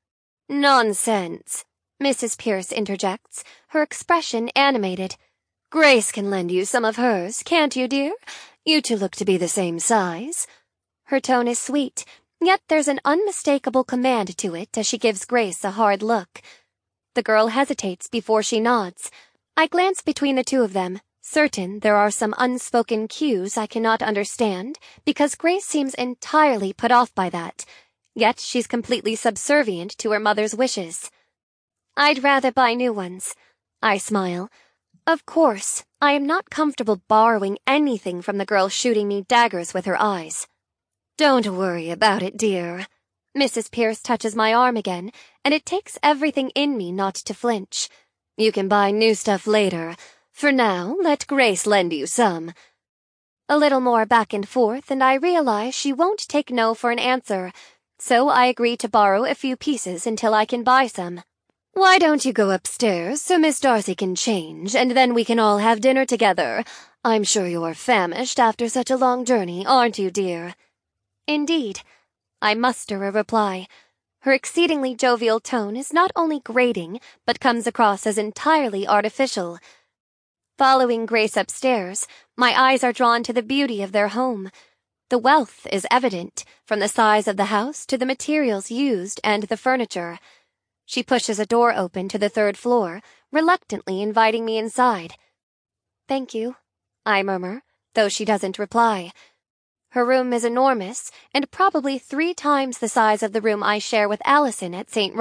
"Nonsense," Missus Pierce interjects, her expression animated. "Grace can lend you some of hers, can't you, dear? You two look to be the same size." Her tone is sweet, yet there's an unmistakable command to it as she gives Grace a hard look. The girl hesitates before she nods. I glance between the two of them, certain there are some unspoken cues I cannot understand, because Grace seems entirely put off by that, yet she's completely subservient to her mother's wishes. I'd rather buy new ones. I smile. Of course, I am not comfortable borrowing anything from the girl shooting me daggers with her eyes. Don't worry about it, dear. Missus Pierce touches my arm again, and it takes everything in me not to flinch. You can buy new stuff later. For now, let Grace lend you some. A little more back and forth, and I realize she won't take no for an answer, so I agree to borrow a few pieces until I can buy some. Why don't you go upstairs so Miss Darcy can change, and then we can all have dinner together? I'm sure you're famished after such a long journey, aren't you, dear? Indeed. I muster a reply. Her exceedingly jovial tone is not only grating, but comes across as entirely artificial. Following Grace upstairs, my eyes are drawn to the beauty of their home. The wealth is evident, from the size of the house to the materials used and the furniture. She pushes a door open to the third floor, reluctantly inviting me inside. Thank you, I murmur, though she doesn't reply. Her room is enormous, and probably three times the size of the room I share with Allison at Saint